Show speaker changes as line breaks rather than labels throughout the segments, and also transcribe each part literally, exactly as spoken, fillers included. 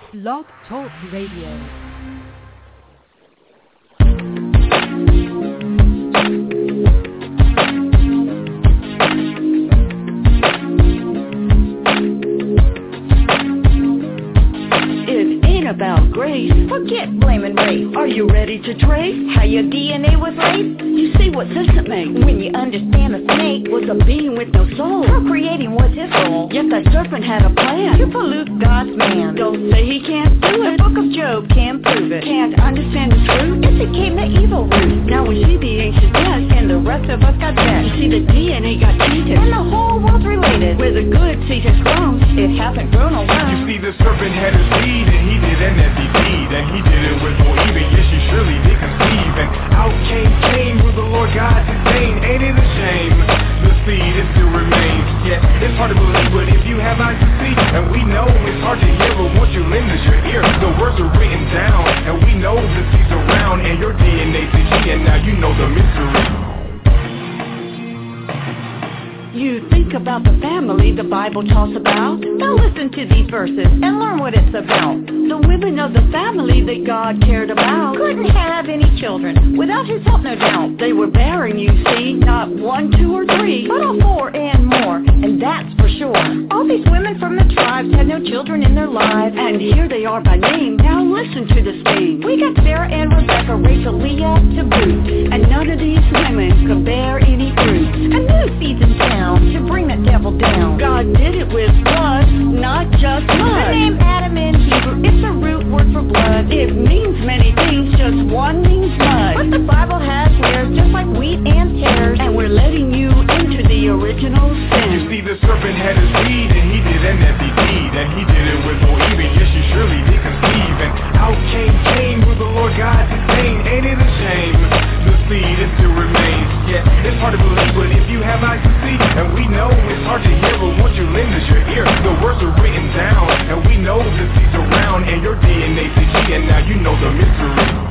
Blog Talk Radio.
About grace, forget blaming race. Are you ready to trace how your D N A was laced? You see what sense it makes when you understand a snake was a being with no soul. Procreating was his goal, yet that serpent had a plan to pollute God's man. Don't say he can't do it. The book of Job can't prove it. Can't understand the truth, it became the evil root. Now we see the ancient past, and the rest of us got that. You see the D N A got cheated, and the whole world's related. Where the good seed has grown, it hasn't grown around.
You see the serpent had his seed, and he did an empty deed, and he did it with more even, yes, she surely did conceive, and out came Cain with the Lord God disdain. Ain't it a shame? The seed, it still remains, yeah, it's hard to believe, but if you have eyes to see, and we know it's hard to hear, but once you lend us your ear, the words are written down, and we know the seed's around, and your D N A's the G, and now you know the mystery.
You think about the family the Bible talks about. Now listen to these verses and learn what it's about. The women of the family that God cared about couldn't have any children without his help, no doubt. They were bearing, you see, not one, two, or three, but all four and more, and that's for sure. All these women from the tribes had no children in their lives, and here they are by name. Now listen to the scheme. We got Sarah and Rebecca, Rachel, Leah to boot, and none of these women could bear any fruit. A new season down to bring the devil down. God did it with blood, not just blood. The name Adam in Hebrew, it's a root word for blood. It means many things, just one means mud. But the Bible has layers just like wheat and tares, and we're letting you into the original sin.
You see the serpent had his seed, and he did an empty deed, and he did it with more even, yes, she surely did conceive, and out came Cain with the Lord God disdain. Ain't it a shame? The seed, it still remains, yeah, it's hard to believe, but if you have eyes to see, and we know it's hard to hear, but once you lend us your ear, the words are written down, and we know the seed's around, and your D N A's the G, and now you know the mystery.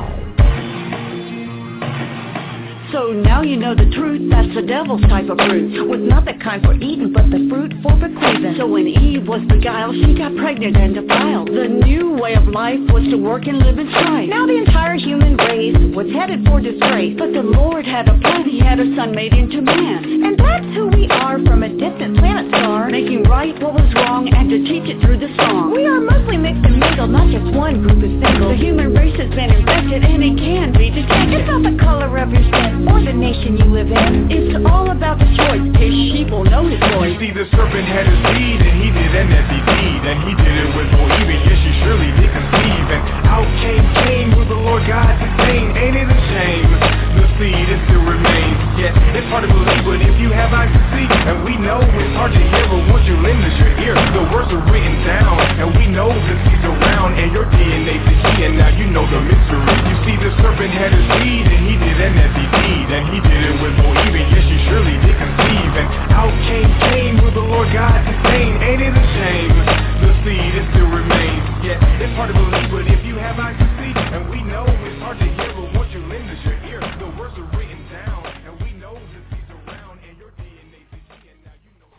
So now you know the truth, that's the devil's type of fruit. Was not the kind for eating, but the fruit for bequeathing. So when Eve was beguiled, she got pregnant and defiled. The new way of life was to work and live in strife. Now the entire human race was headed for disgrace, but the Lord had a plan, he had a son made into man. And that's who we are from a distant planet star, making right what was wrong and to teach it through the song. We are mostly mixed and mingled, not just one group is single. The human race has been infected and it can be detected. It's not the color of your skin or the nation you live in. It's all about the choice. His sheep will know his voice.
You see the serpent had his seed, and he did an empty deed, and he did it with more even, yes, she surely did conceive, and out came Cain with the Lord God disdain. Ain't it a shame? The seed, it still remains, yeah, it's hard to believe, but if you have eyes to see, and we know it's hard to hear, but once you lend us your ear, the words are written down, and we know the seed's around, and your D N A's the G, and now you know the mystery. You see the serpent had his seed, and he did an empty deed, and he did it with more even, yes, she surely did conceive, and out came Cain with the Lord God disdain. Ain't it a shame? The seed, it still remains, yeah, it's hard to believe, but if you have eyes to see, and we know it's hard to hear, but once you lend us your ear, the words are written down, and we know the seed's around, and your D N A's the G, and now you know.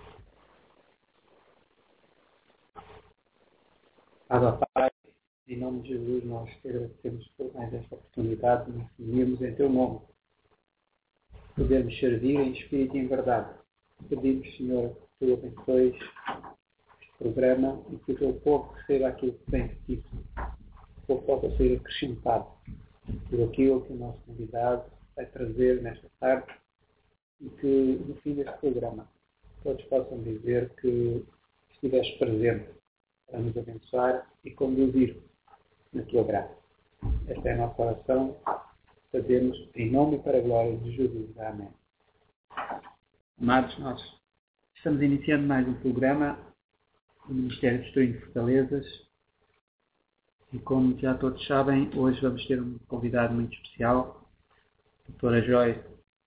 Abba Pai, em nome de Jesus, nós te agradecemos por mais esta oportunidade de nos reunirmos em Teu nome. Podemos servir em espírito e em verdade. Pedimos, Senhor, que Tu abençoes este programa e que o Teu povo receba aquilo que tem de ti, que o povo possa ser acrescentado por aquilo que o nosso convidado vai trazer nesta tarde e que, no fim deste programa, todos possam dizer que estiveste presente para nos abençoar e conduzir na Tua graça. Esta é a nossa oração. Fazemos em nome e para a glória de Jesus. Amém. Amados, nós estamos iniciando mais um programa do Ministério Destruindo Fortalezas e, como já todos sabem, hoje vamos ter um convidado muito especial, a doutora Joyce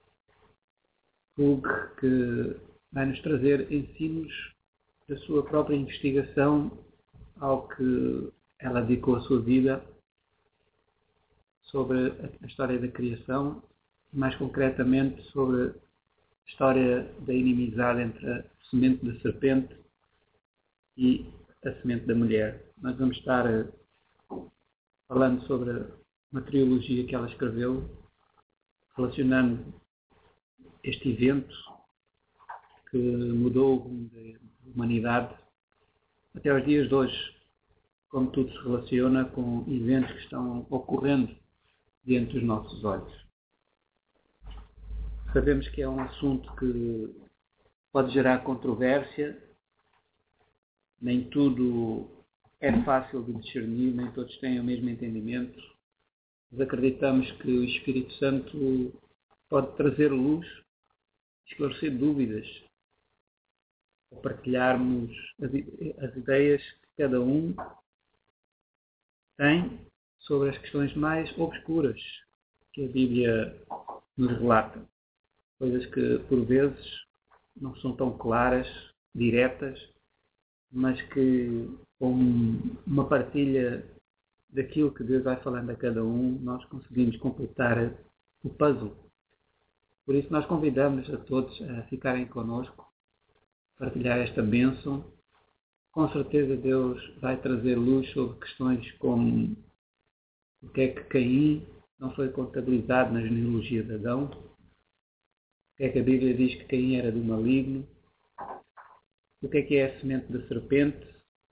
Hug, que vai nos trazer ensinos da sua própria investigação ao que ela dedicou a sua vida sobre a história da criação, mais concretamente sobre a história da inimizade entre a semente da serpente e a semente da mulher. Nós vamos estar falando sobre uma trilogia que ela escreveu, relacionando este evento que mudou o rumo da humanidade até aos dias de hoje, como tudo se relaciona com eventos que estão ocorrendo diante dos nossos olhos. Sabemos que é um assunto que pode gerar controvérsia, nem tudo é fácil de discernir, nem todos têm o mesmo entendimento, mas acreditamos que o Espírito Santo pode trazer luz, esclarecer dúvidas, ou partilharmos as, as ideias que cada um tem sobre as questões mais obscuras que a Bíblia nos relata. Coisas que, por vezes, não são tão claras, diretas, mas que, com uma partilha daquilo que Deus vai falando a cada um, nós conseguimos completar o puzzle. Por isso, nós convidamos a todos a ficarem connosco, partilhar esta bênção. Com certeza, Deus vai trazer luz sobre questões como o que é que Caim não foi contabilizado na genealogia de Adão, o que é que a Bíblia diz que Caim era do maligno, o que é que é a semente da serpente,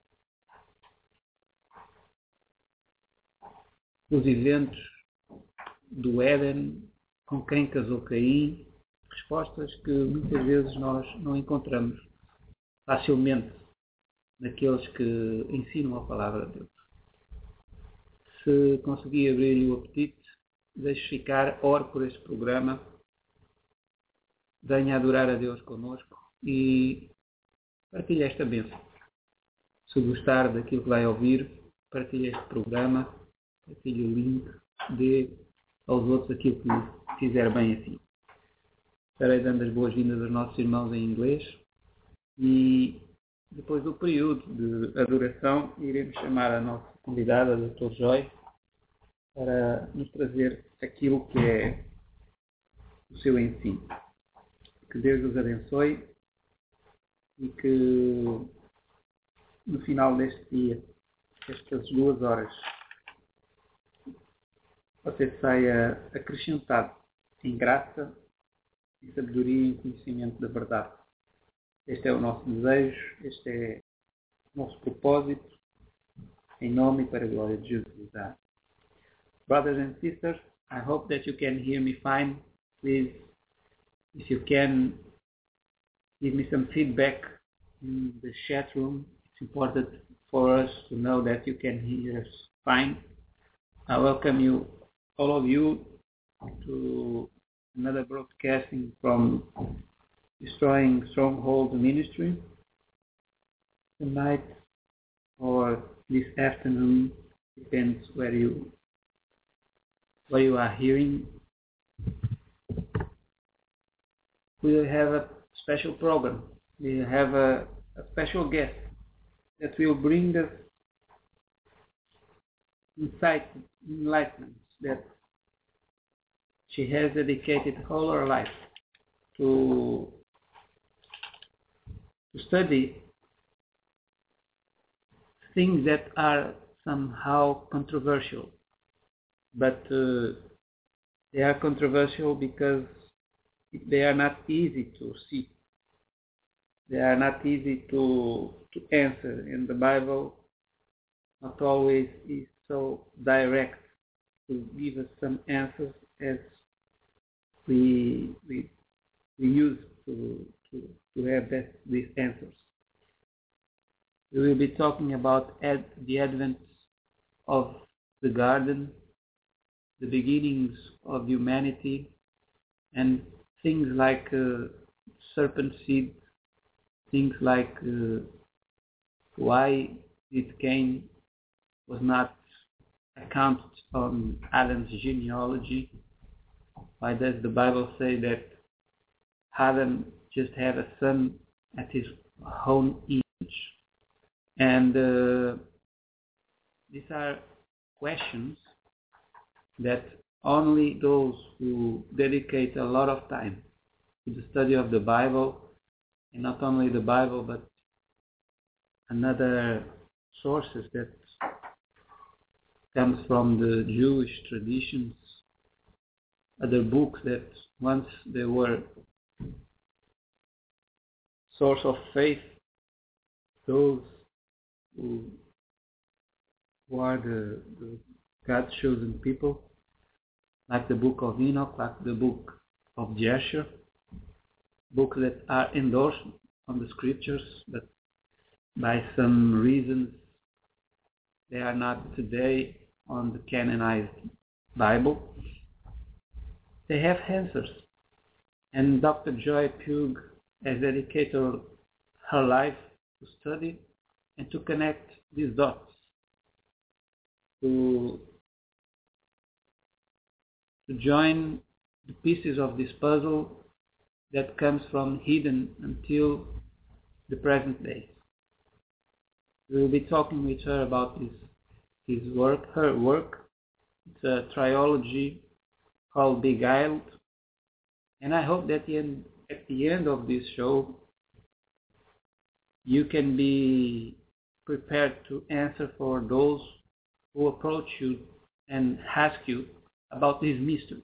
os eventos do Éden, com quem casou Caim, respostas que muitas vezes nós não encontramos facilmente naqueles que ensinam a palavra de Deus. Se conseguir abrir-lhe o apetite, deixe ficar, ore por este programa, venha adorar a Deus connosco e partilhe esta bênção. Se gostar daquilo que vai ouvir, partilhe este programa, partilhe o link, dê aos outros aquilo que fizer bem assim. Estarei dando as boas-vindas aos nossos irmãos em inglês e depois do período de adoração iremos chamar a nossa convidada, a doutora Joy, para nos trazer aquilo que é o seu ensino. Que Deus os abençoe e que no final deste dia, estas duas horas, você saia acrescentado em graça, em sabedoria e em conhecimento da verdade. Este é o nosso desejo, este é o nosso propósito, em nome e para a glória de Jesus. Brothers and sisters, I hope that you can hear me fine. Please, if you can, give me some feedback in the chat room. It's important for us to know that you can hear us fine. I welcome you, all of you, to another broadcasting from Destroying Strongholds Ministry. Tonight or this afternoon, depends where you where you are hearing. We will have a special program. We will have a, a special guest that will bring us insight, enlightenment that she has dedicated all her life to to study things that are somehow controversial, but uh, they are controversial because they are not easy to see. They are not easy to to answer, and the Bible not always is so direct to give us some answers as we we we use to to to have that these answers. We will be talking about ad, the advent of the garden, the beginnings of humanity, and things like uh, serpent seed, things like uh, why did Cain was not accounted on Adam's genealogy. Why does the Bible say that Adam just had a son at his own image? And uh, these are questions that only those who dedicate a lot of time to the study of the Bible, and not only the Bible, but another sources that comes from the Jewish traditions, other books that once they were source of faith, those who, who are the, the God's chosen people, like the book of Enoch, like the book of Jasher, books that are endorsed on the scriptures, but by some reasons they are not today on the canonized Bible. They have answers. And Doctor Joy Pugh has dedicated her life to study and to connect these dots, to, to join the pieces of this puzzle that comes from hidden until the present day. We will be talking with her about his, his work, her work. It's a trilogy called Beguiled. And I hope that in, at the end of this show, you can be prepared to answer for those who approach you and ask you about these mysteries.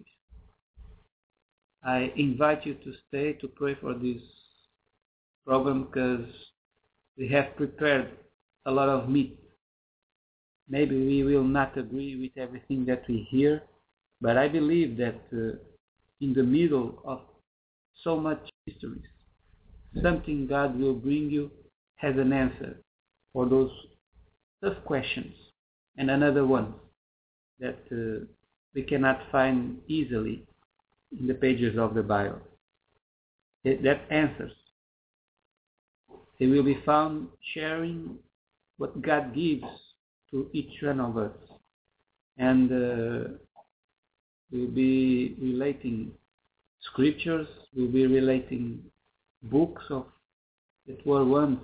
I invite you to stay to pray for this program because we have prepared a lot of meat. Maybe we will not agree with everything that we hear, but I believe that uh, in the middle of so much mysteries, something God will bring you has an answer for those tough questions, and another one that uh, we cannot find easily in the pages of the Bible. It, that answers. They will be found sharing what God gives to each one of us. And uh, we'll be relating scriptures, we'll be relating books of that were once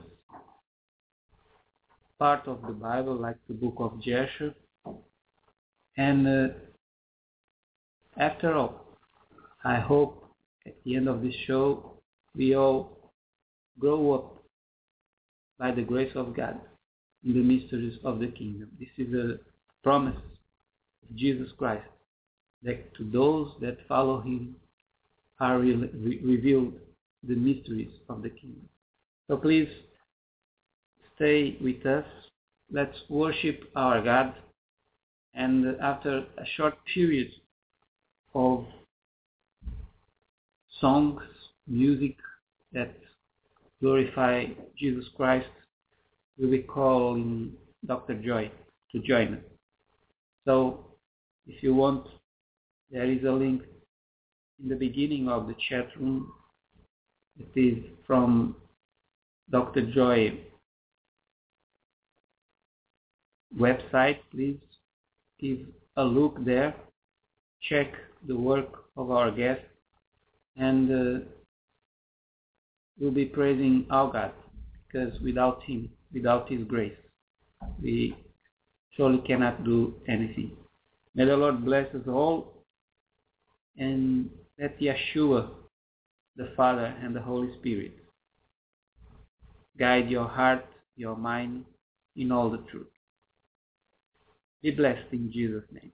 part of the Bible, like the book of Jasher. And uh, after all, I hope at the end of this show we all grow up by the grace of God in the mysteries of the kingdom. This is a promise of Jesus Christ, that to those that follow him are re- re- revealed the mysteries of the kingdom. So please stay with us. Let's worship our God. And after a short period of songs, music that glorify Jesus Christ, we'll be calling Doctor Joy to join us. So if you want, there is a link in the beginning of the chat room. It is from Doctor Joy website. Please give a look there. Check the work of our guest, and uh, we'll be praising our God, because without him, without his grace, we surely cannot do anything. May the Lord bless us all, and let Yeshua, the Father and the Holy Spirit, guide your heart, your mind in all the truth. Be blessed in Jesus' name.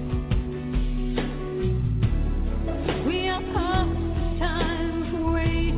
We are past times waiting.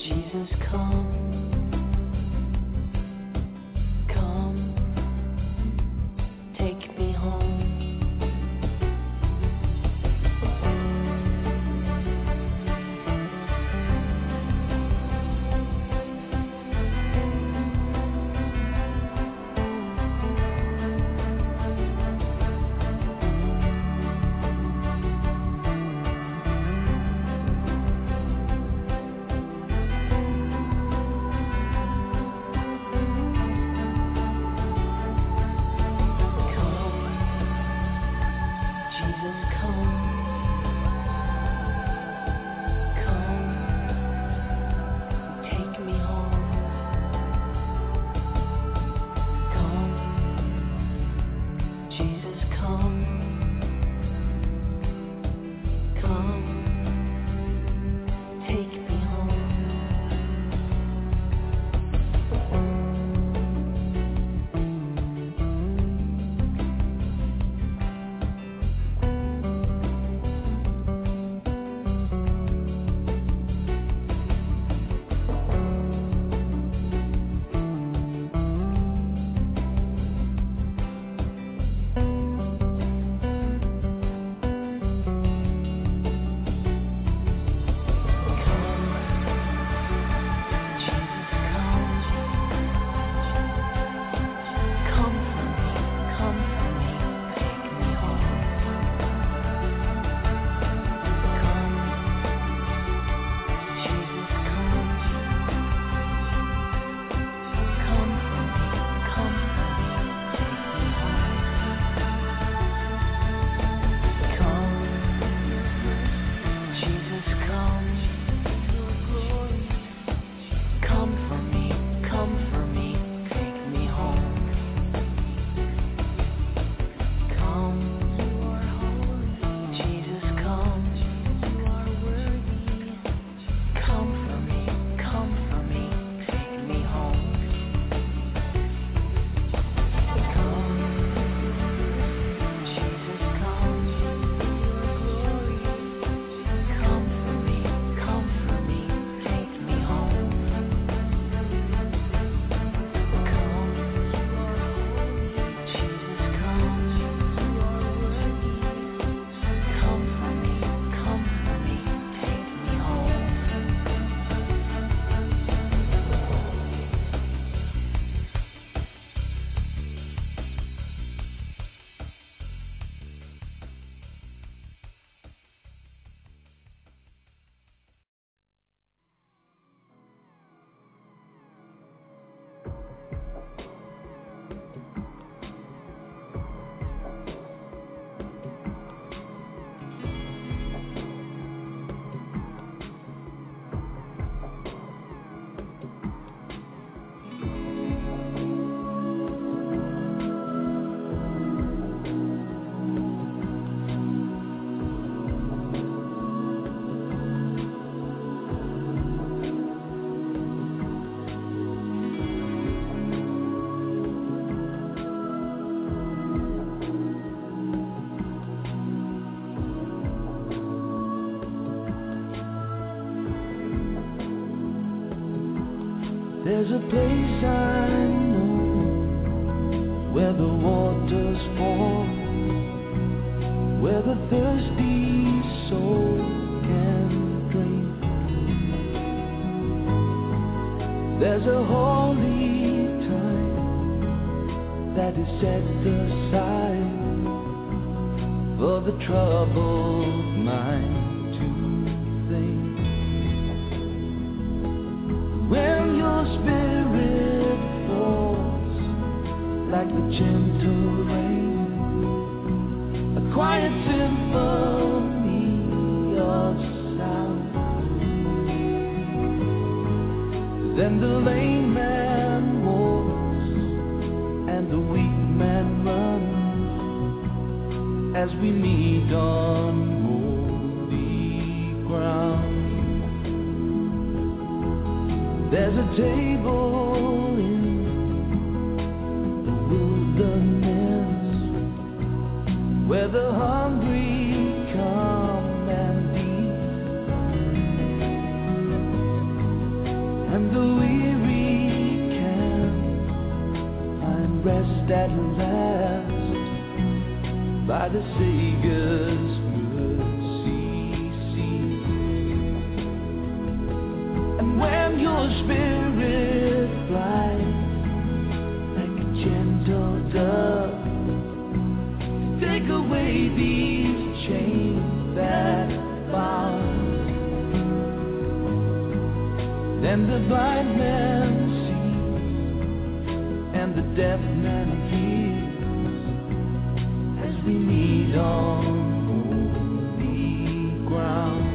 There's a place I know where the waters fall, where the thirsty soul can drink. There's a holy time that is set aside for the troubled mind to think. When your spirit falls like the gentle rain, a quiet symphony of sound, then the lame man walks and the weak man runs as we meet on holy ground. There's a table in the wilderness where the hungry come and eat. and the weary can find rest at last by the Savior's mercy seat. And when your spirit flies like a gentle dove, take away these chains that bound. Then the blind man sees and the deaf man hears as we meet on holy ground.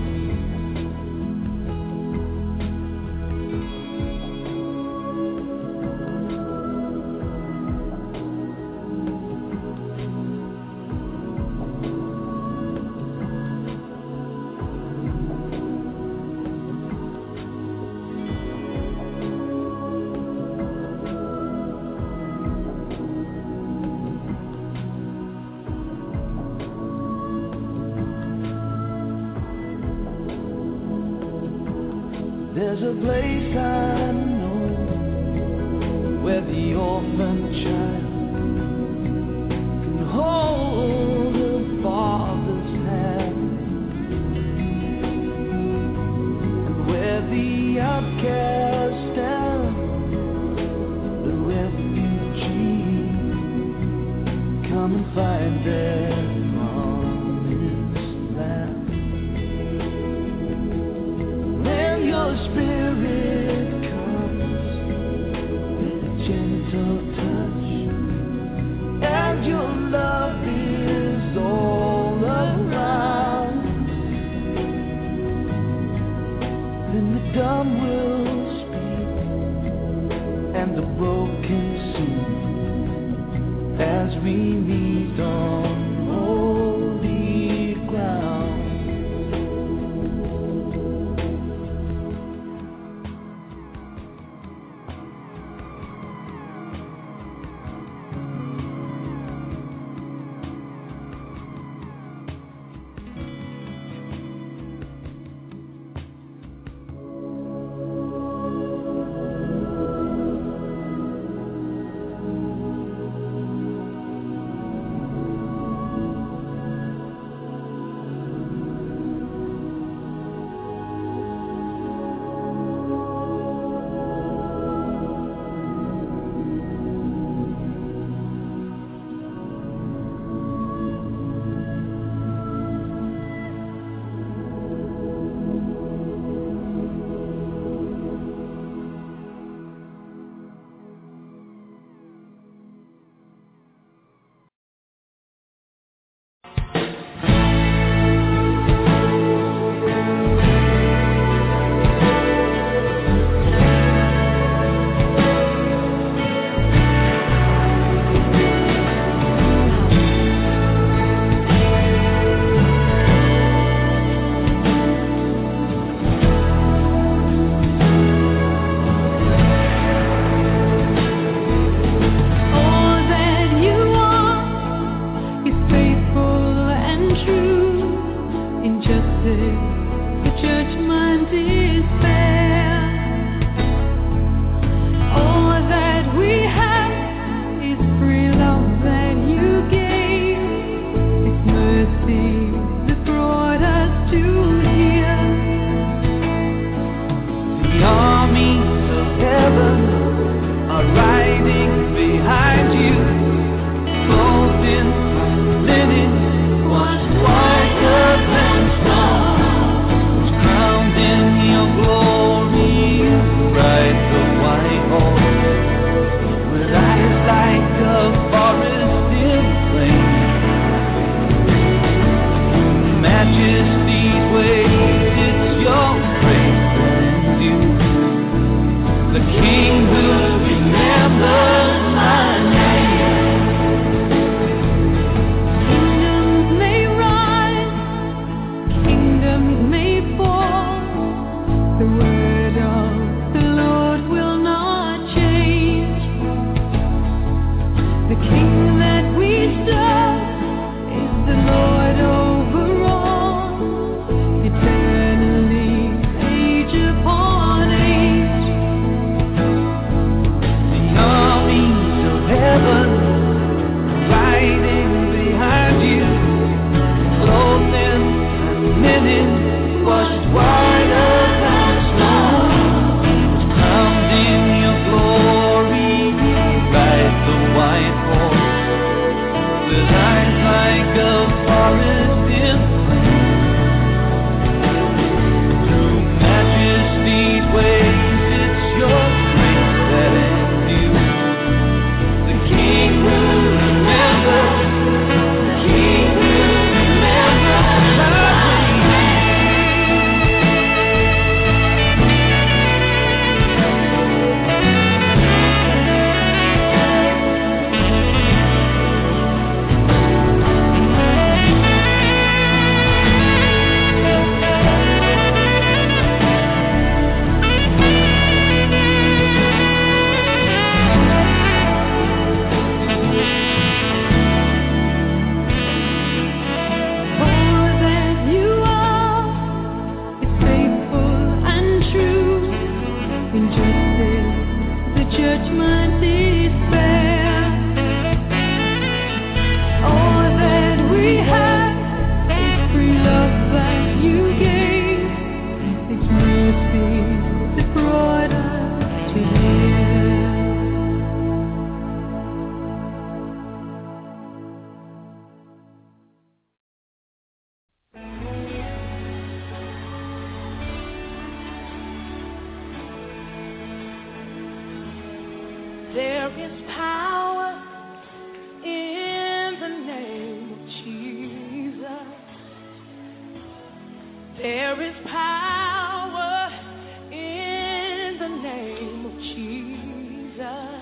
There's a place I know where the orphan child can hold her father's hand, and where the outcast and the refugee come and find their promised land. Your spirit comes with a gentle touch, and your love is all around. Then the dumb will speak, and the broken sing, as we meet on holy ground.
Eternally, age upon age. injustice, the judgment despair. All that we have is free love that you gave. It's mercy that brought us to here.
There is power in the name of Jesus. There is power in the name of Jesus.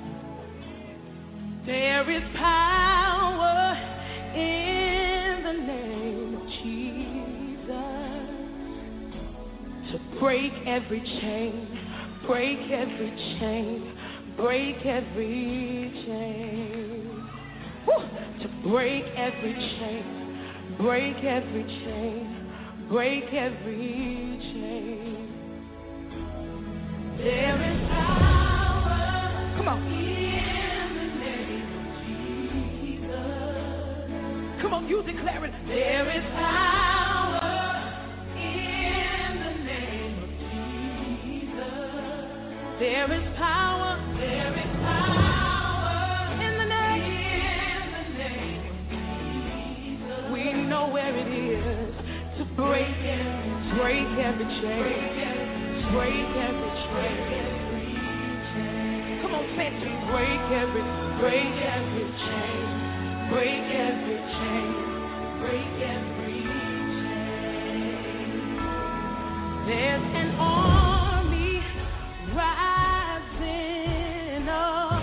There is power in the name of Jesus to break every chain, break every chain. Break every chain. Woo! To break every chain. Break every chain. Break every chain. There is power. Come on. In the name of Jesus. Come on, you declare it. There is power in the name of Jesus. There is power. There is power in the name, in the name of Jesus. We know where it is to break every, break every chain, break every chain. Come on, say it to me. Break every, break every chain, break every chain, break every chain. There's an army rising up.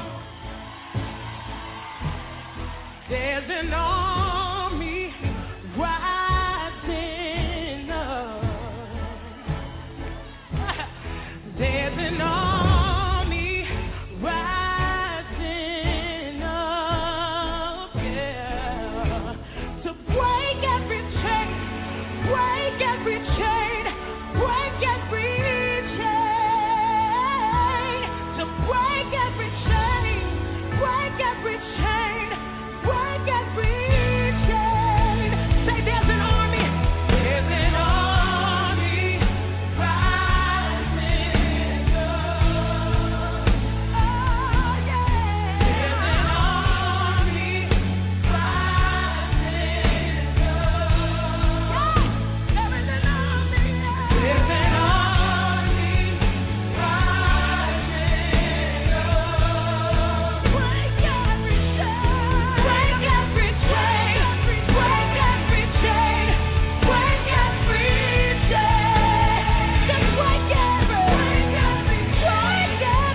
There's an army rising up. There's an army rising up, yeah, to break every chain, break every chain, break every chain, to break every chain, break every chain, break every chain. Say there's an army, there's an army rising up. Oh yeah, there's an army rising up. Yeah, there is an army. There's an army rising up. Break every chain, break every chain, break every chain, break every chain. Just break every, break every chain,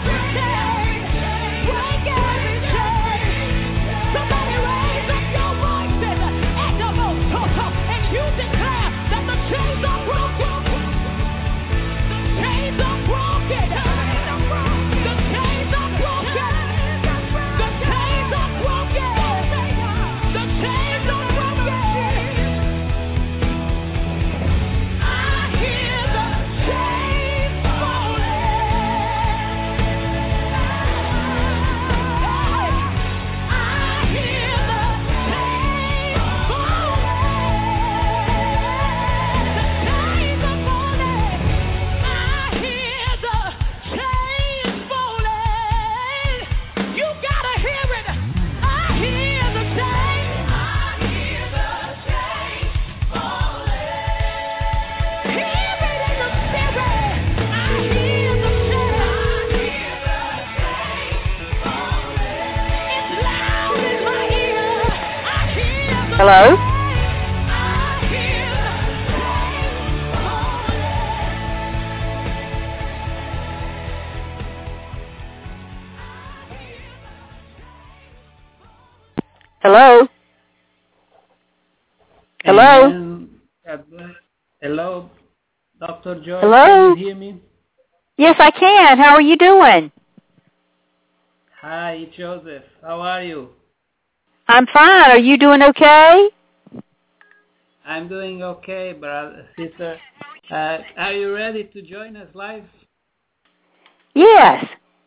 break every chain. Somebody raise up your voices at the most top, and you declare that the chains are broken. The chains are broken. The chains are broken. The chains are broken. The chains are broken. I hear the chains falling. I hear the chains falling. The chains are falling. I hear the chains falling. You gotta hear it. I hear the chains. I hear the chains falling. Hear it in the spirit. I hear the chains. I hear the chains falling. It's loud in my ear. I hear the
Hello?
I hear the chains
Hello? Hello?
Amen. God bless. Hello, Doctor Joy.
Hello?
Can you hear me?
Yes, I can. How are you doing?
Hi, Joseph. How are you?
I'm fine. Are you doing okay?
I'm doing okay, brother, sister. Uh, are you ready to join us live?
Yes.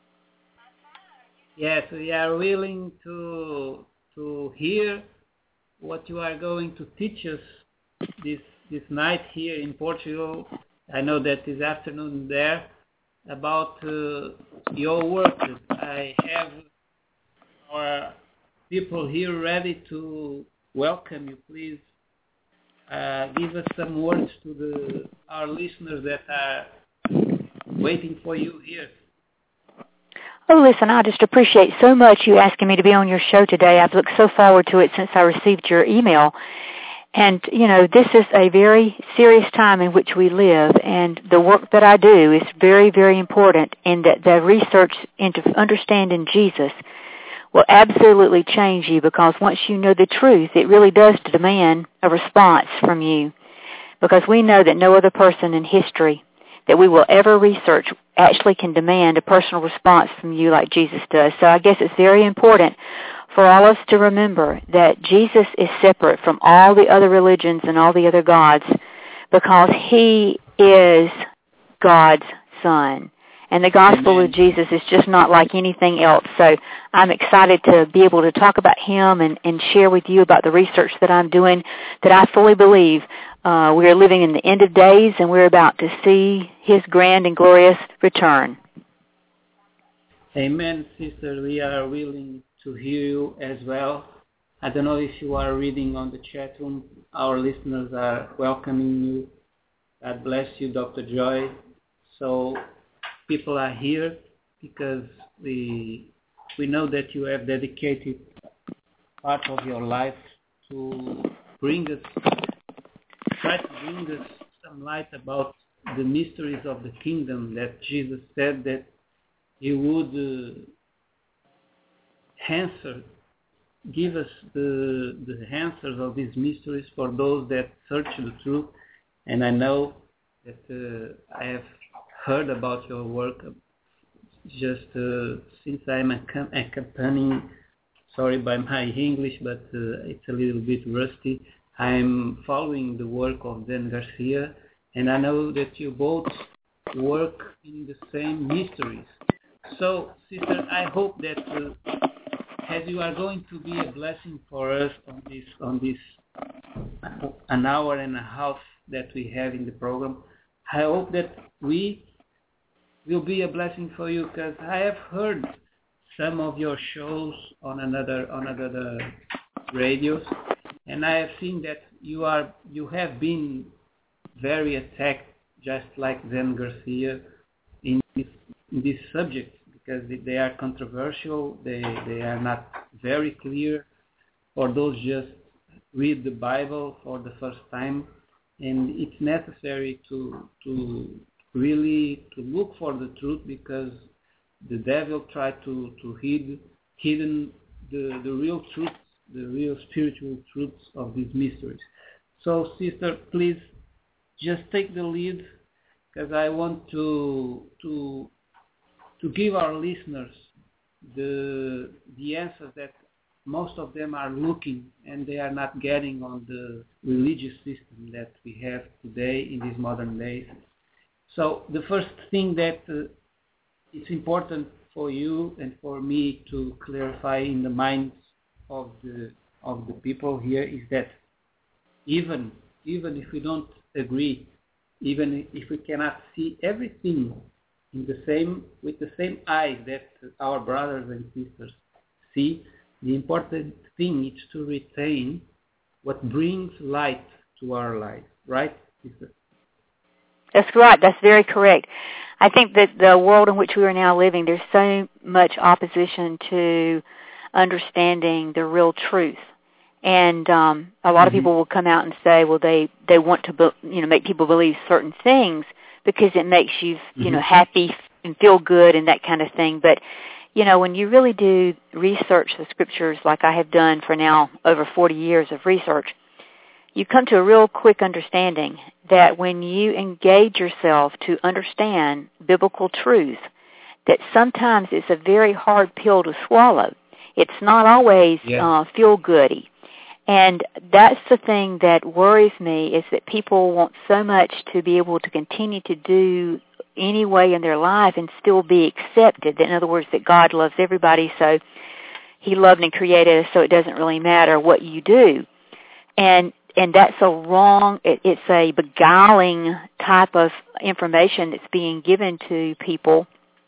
Yes, we are willing to to hear what you are going to teach us this this night here in Portugal. I know that this afternoon there about uh, your work. I have our people here ready to welcome you. Please uh, give us some words to the our listeners that are waiting for you here.
Oh, listen, I just appreciate so much you asking me to be on your show today. I've looked so forward to it since I received your email. And, you know, this is a very serious time in which we live, and the work that I do is very, very important in that the research into understanding Jesus will absolutely change you, because once you know the truth, it really does demand a response from you, because we know that no other person in history that we will ever research actually can demand a personal response from you like Jesus does. So I guess it's very important for all of us to remember that Jesus is separate from all the other religions and all the other gods, because he is God's Son. And the gospel
Amen.
of Jesus is just not like anything else. So I'm excited to be able to talk about him and, and share with you about the research that I'm doing, that I fully believe uh, we are living in the end of days, and we're about to see his grand and glorious return.
Amen, sister. We are willing to hear you as well. I don't know if you are reading on the chat room. Our listeners are welcoming you. God bless you, Doctor Joy. So people are here because we we know that you have dedicated part of your life to bring us, try to bring us some light about the mysteries of the kingdom, that Jesus said that he would uh, answer, give us the the answers of these mysteries for those that search the truth. And I know that uh, I have heard about your work just uh, since I'm accompanying, sorry by my English, but uh, it's a little bit rusty. I'm following the work of Dan Garcia, and I know that you both work in the same mysteries. So, sister, I hope that uh, as you are going to be a blessing for us on this on this uh, an hour and a half that we have in the program, I hope that we will be a blessing for you, because I have heard some of your shows on another on other radios, and I have seen that you are you have been very attacked, just like Zen Garcia, in this, in this subject, because they are controversial, they they are not very clear for those just read the Bible for the first time, and it's necessary to to really to look for the truth, because the devil tried to to hid hidden the the real truths, the real spiritual truths of these mysteries. So, sister, please just take the lead, because I want to to to give our listeners the the answers that most of them are looking and they are not getting on the religious system that we have today in these modern days. So the first thing that uh, it's important for you and for me to clarify in the minds of the of the people here is that even even if we don't agree, even if we cannot see everything in the same with the same eyes that our brothers and sisters see, the important thing is to retain what brings light to our lives, right, sister?
That's right. That's very correct. I think that the world in which we are now living, there's so much opposition to understanding the real truth. And um, a lot mm-hmm. of people will come out and say, well, they, they want to, be, you know, make people believe certain things because it makes you, mm-hmm. you know, happy and feel good and that kind of thing. But, you know, when you really do research the scriptures like I have done for now over forty years of research, you come to a real quick understanding that when you engage yourself to understand biblical truth, that sometimes it's a very hard pill to swallow. It's not always yeah. uh, feel-goody. And that's the thing that worries me, is that people want so much to be able to continue to do any way in their life and still be accepted. In other words, that God loves everybody, so he loved and created us, so it doesn't really matter what you do. And and that's a wrong, it, it's a beguiling type of information that's being given to people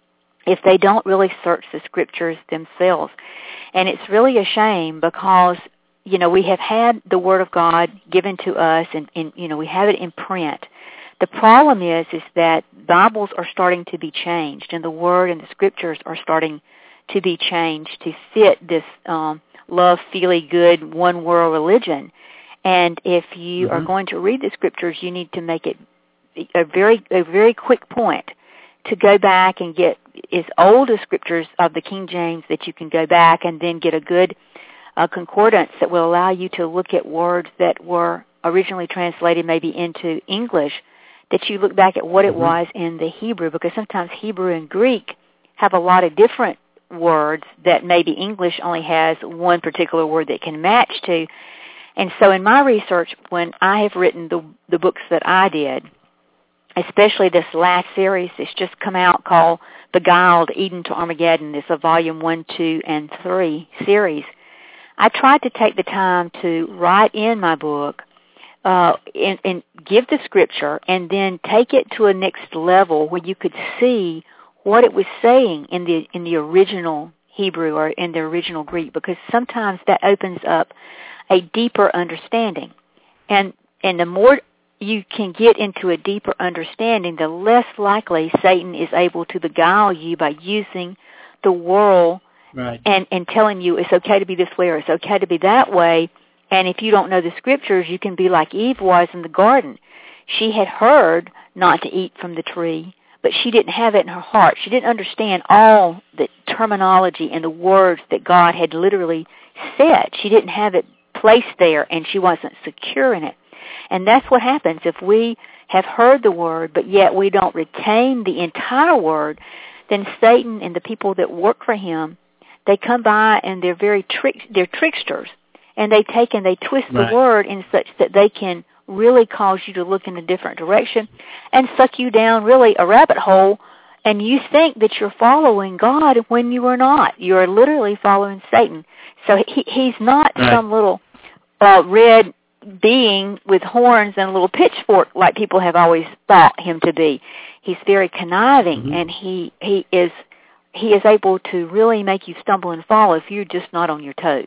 if they don't really search the scriptures themselves. And it's really a shame because, you know, we have had the Word of God given to us, and, and you know, we have it in print. The problem is, is that Bibles are starting to be changed, and the Word and the Scriptures are starting to be changed to fit this um, love, feely good, one-world religion. And if you mm-hmm. are going to read the Scriptures, you need to make it a very, a very quick point to go back and get as old as Scriptures of the King James that you can go back and then get a good uh, concordance that will allow you to look at words that were originally translated maybe into English, that you look back at what it was in the Hebrew, because sometimes Hebrew and Greek have a lot of different words that maybe English only has one particular word that can match to. And so in my research, when I have written the, the books that I did, especially this last series that's just come out called Beguiled, Eden to Armageddon, it's a volume one, two, and three series, I tried to take the time to write in my book uh, and, and give the scripture and then take it to a next level where you could see what it was saying in the in the original Hebrew or in the original Greek, because sometimes that opens up a deeper understanding. And and the more you can get into a deeper understanding, the less likely Satan is able to beguile you by using the world right. and, and telling you it's okay to be this way or it's okay to be that way. And if you don't know the scriptures, you can be like Eve was in the garden. She had heard not to eat from the tree, but she didn't have it in her heart. She didn't understand all the terminology and the words that God had literally said. She didn't have it placed there, and she wasn't secure in it. And that's what happens if we have heard the word, but yet we don't retain the entire word. Then Satan and the people that work for him, they come by and they're very trick, they're tricksters, and they take and they twist right. the word in such that they can really cause you to look in a different direction and suck you down really a rabbit hole, and you think that you're following God when you are not. You're literally following Satan. So he, he's not right. some little uh, red being with horns and a little pitchfork like people have always thought him to be. He's very conniving, mm-hmm. and he, he is he is able to really make you stumble and fall if you're just not on your toes.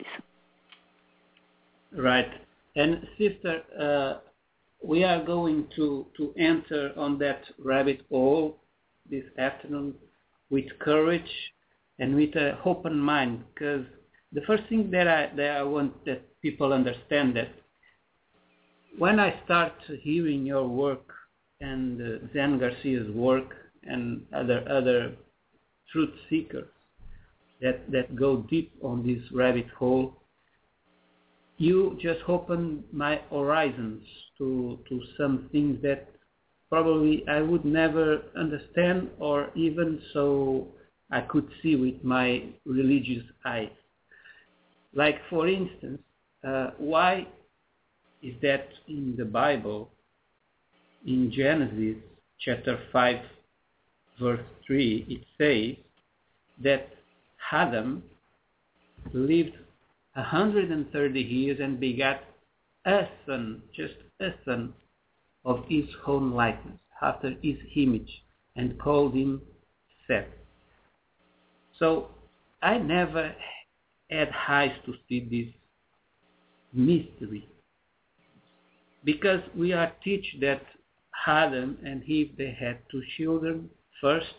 Right. And sister, uh, we are going to, to enter on that rabbit hole this afternoon with courage and with an open mind, because the first thing that I, that I want that people understand that when I start hearing your work and uh, Zen Garcia's work and other other truth seekers that, that go deep on this rabbit hole, you just open my horizons to to some things that probably I would never understand or even so I could see with my religious eyes. Like, for instance, uh, why is that in the Bible, in Genesis chapter five, verse three, it says that Adam lived one hundred thirty years and begat a son, just a son, of his own likeness, after his image, and called him Seth. So I never had eyes to see this mystery, because we are taught that Adam and Eve, they had two children, first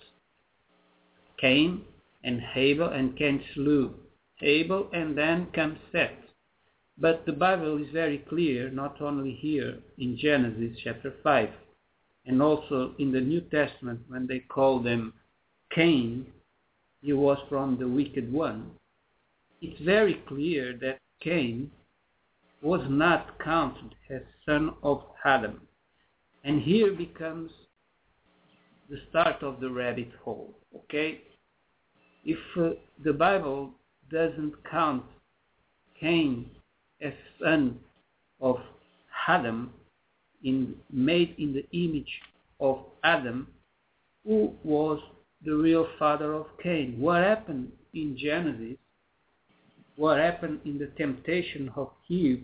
Cain and Abel, and Cain slew Abel, and then comes Seth. But the Bible is very clear, not only here in Genesis chapter five, and also in the New Testament when they call them Cain, he was from the wicked one. It's very clear that Cain was not counted as son of Adam. And here becomes the start of the rabbit hole, okay? If uh, the Bible doesn't count Cain as son of Adam, in, made in the image of Adam, who was the real father of Cain? What happened in Genesis? What happened in the temptation of Eve?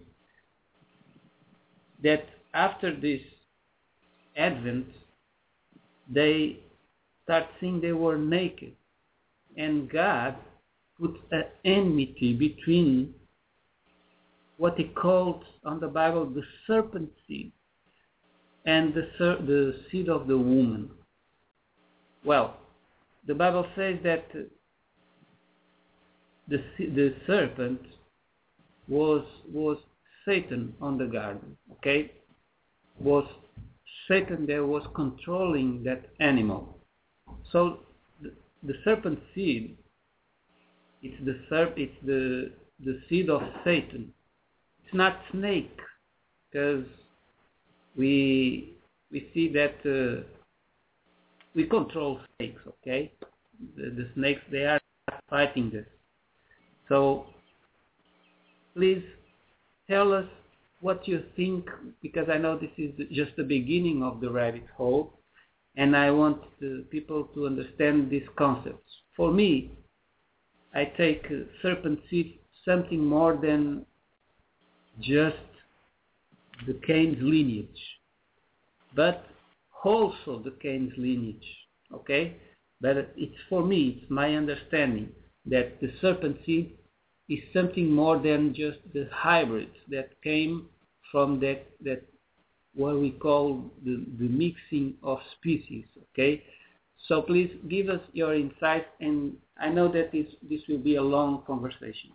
That after this advent, they start seeing they were naked. And God put an enmity between what he called on the Bible the serpent seed and the, ser- the seed of the woman. Well, the Bible says that the the serpent was was Satan on the garden, okay? Was Satan that was controlling that animal. So the, the serpent seed, it's the serp, it's the the seed of Satan. It's not snake, because we we see that uh, we control snakes, okay? The, the snakes, they are fighting this. So please tell us what you think, because I know this is just the beginning of the rabbit hole, and I want the people to understand these concepts. For me, I take uh, serpent seed something more than just the Cain's lineage, but also the Cain's lineage, okay? But it's for me, it's my understanding that the serpent seed is something more than just the hybrids that came from that, that what we call the, the mixing of species, okay? So please give us your insight, and I know that this, this will be a long conversation.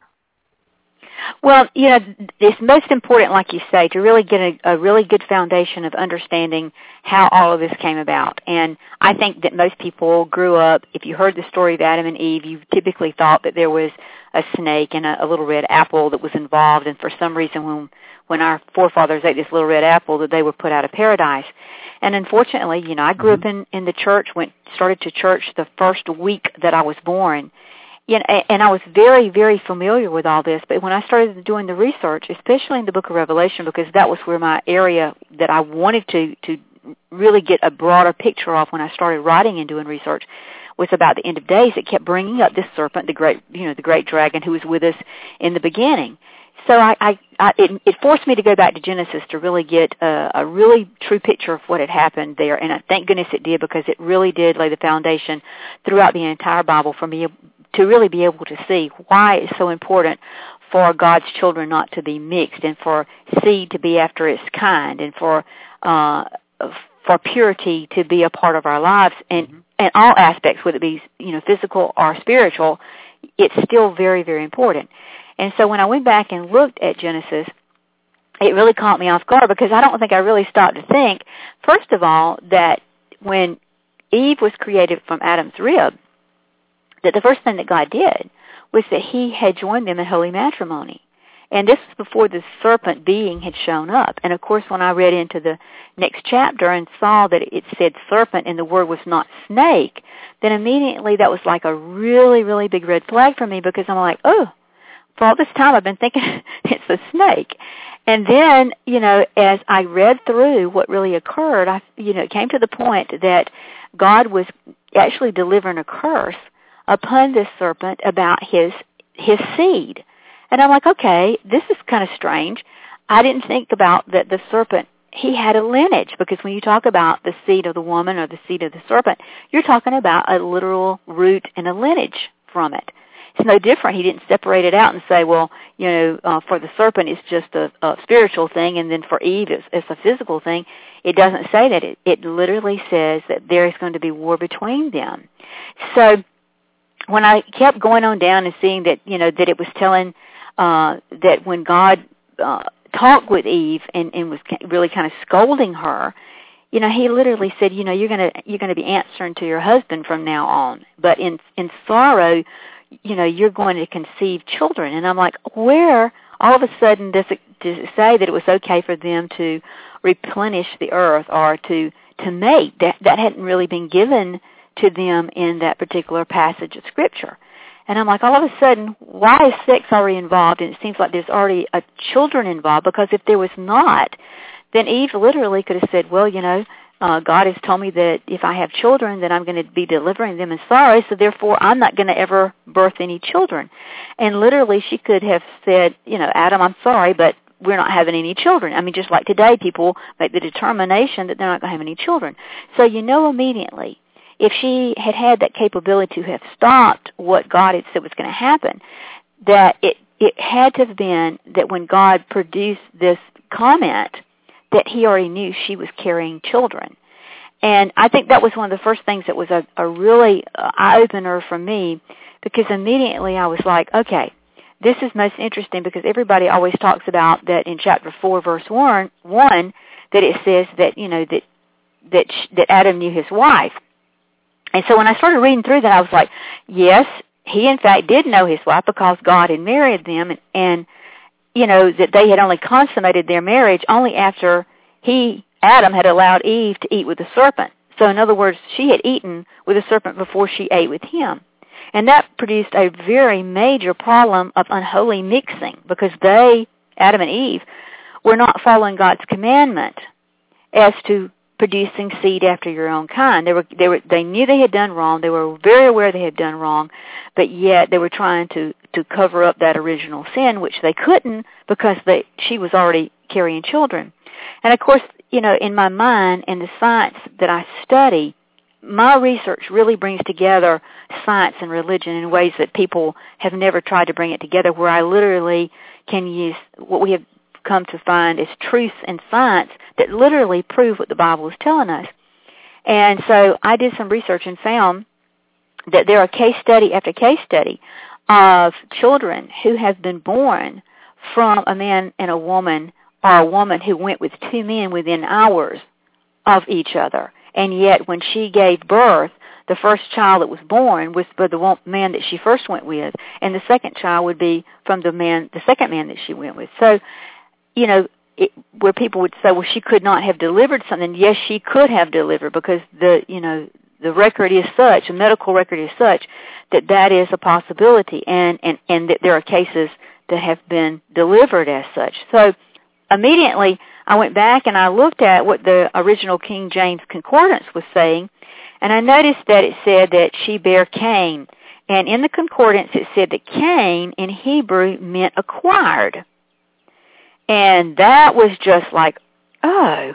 Well, you know, it's most important, like you say, to really get a, a really good foundation of understanding how all of this came about. And I think that most people grew up, if you heard the story of Adam and Eve, you typically thought that there was a snake and a, a little red apple that was involved, and for some reason when when our forefathers ate this little red apple, that they were put out of paradise. And unfortunately, you know, I grew mm-hmm. up in, in the church, went started to church the first week that I was born. You know, and I was very, very familiar with all this. But when I started doing the research, especially in the book of Revelation, because that was where my area that I wanted to, to really get a broader picture of when I started writing and doing research, was about the end of days. It kept bringing up this serpent, the great, you know, the great dragon who was with us in the beginning. So I, I, I it, it forced me to go back to Genesis to really get a, a really true picture of what had happened there. And I, thank goodness it did, because it really did lay the foundation throughout the entire Bible for me to really be able to see why it's so important for God's children not to be mixed, and for seed to be after its kind, and for uh, for purity to be a part of our lives, and mm-hmm. and all aspects, whether it be, you know, physical or spiritual, it's still very, very important. And so when I went back and looked at Genesis, it really caught me off guard, because I don't think I really stopped to think, first of all, that when Eve was created from Adam's rib, that the first thing that God did was that he had joined them in holy matrimony. And this was before the serpent being had shown up. And, of course, when I read into the next chapter and saw that it said serpent and the word was not snake, then immediately that was like a really, really big red flag for me, because I'm like, oh, for all this time I've been thinking it's a snake. And then, you know, as I read through what really occurred, I, you know, it came to the point that God was actually delivering a curse upon this serpent about his his seed. And I'm like, okay, this is kind of strange. I didn't think about that the serpent, he had a lineage, because when you talk about the seed of the woman or the seed of the serpent, you're talking about a literal root and a lineage from it. It's no different. He didn't separate it out and say, well, you know, uh, for the serpent it's just a, a spiritual thing, and then for Eve it's, it's a physical thing. It doesn't say that. It, it literally says that there is going to be war between them. So when I kept going on down and seeing that, you know, that it was telling uh, that when God uh, talked with Eve and, and was really kind of scolding her, you know, he literally said, you know, you're going to you're going to be answering to your husband from now on, but in in sorrow, you know, you're going to conceive children. And I'm like, where all of a sudden does it, does it say that it was okay for them to replenish the earth or to to mate? That that hadn't really been given to them in that particular passage of Scripture. And I'm like, all of a sudden, why is sex already involved? And it seems like there's already a children involved, because if there was not, then Eve literally could have said, well, you know, uh, God has told me that if I have children, that I'm going to be delivering them in sorrow, so therefore I'm not going to ever birth any children. And literally she could have said, you know, Adam, I'm sorry, but we're not having any children. I mean, just like today, people make the determination that they're not going to have any children. So you know immediately, if she had had that capability to have stopped what God had said was going to happen, that it, it had to have been that when God produced this comment, that he already knew she was carrying children. And I think that was one of the first things that was a, a really eye-opener for me, because immediately I was like, okay, this is most interesting, because everybody always talks about that in chapter four, verse one, one that it says that, you know, that that that Adam knew his wife. And so when I started reading through that, I was like, yes, he in fact did know his wife, because God had married them, and, and you know, that they had only consummated their marriage only after he, Adam, had allowed Eve to eat with the serpent. So in other words, she had eaten with the serpent before she ate with him. And that produced a very major problem of unholy mixing, because they, Adam and Eve, were not following God's commandment as to producing seed after your own kind. They were, they were, they knew they had done wrong. They were very aware they had done wrong, but yet they were trying to, to cover up that original sin, which they couldn't, because they, she was already carrying children. And of course, you know, in my mind and the science that I study, my research really brings together science and religion in ways that people have never tried to bring it together, where I literally can use what we have come to find as truths in science that literally prove what the Bible is telling us. And so I did some research and found that there are case study after case study of children who have been born from a man and a woman, or a woman who went with two men within hours of each other. And yet when she gave birth, the first child that was born was by the man that she first went with, and the second child would be from the man, the second man that she went with. So, you know, it, where people would say, well, she could not have delivered something. Yes, she could have delivered, because the, you know, the record is such, the medical record is such, that that is a possibility, and, and, and that there are cases that have been delivered as such. So immediately I went back and I looked at what the original King James Concordance was saying, and I noticed that it said that she bare Cain. And in the Concordance it said that Cain in Hebrew meant acquired. And that was just like, oh.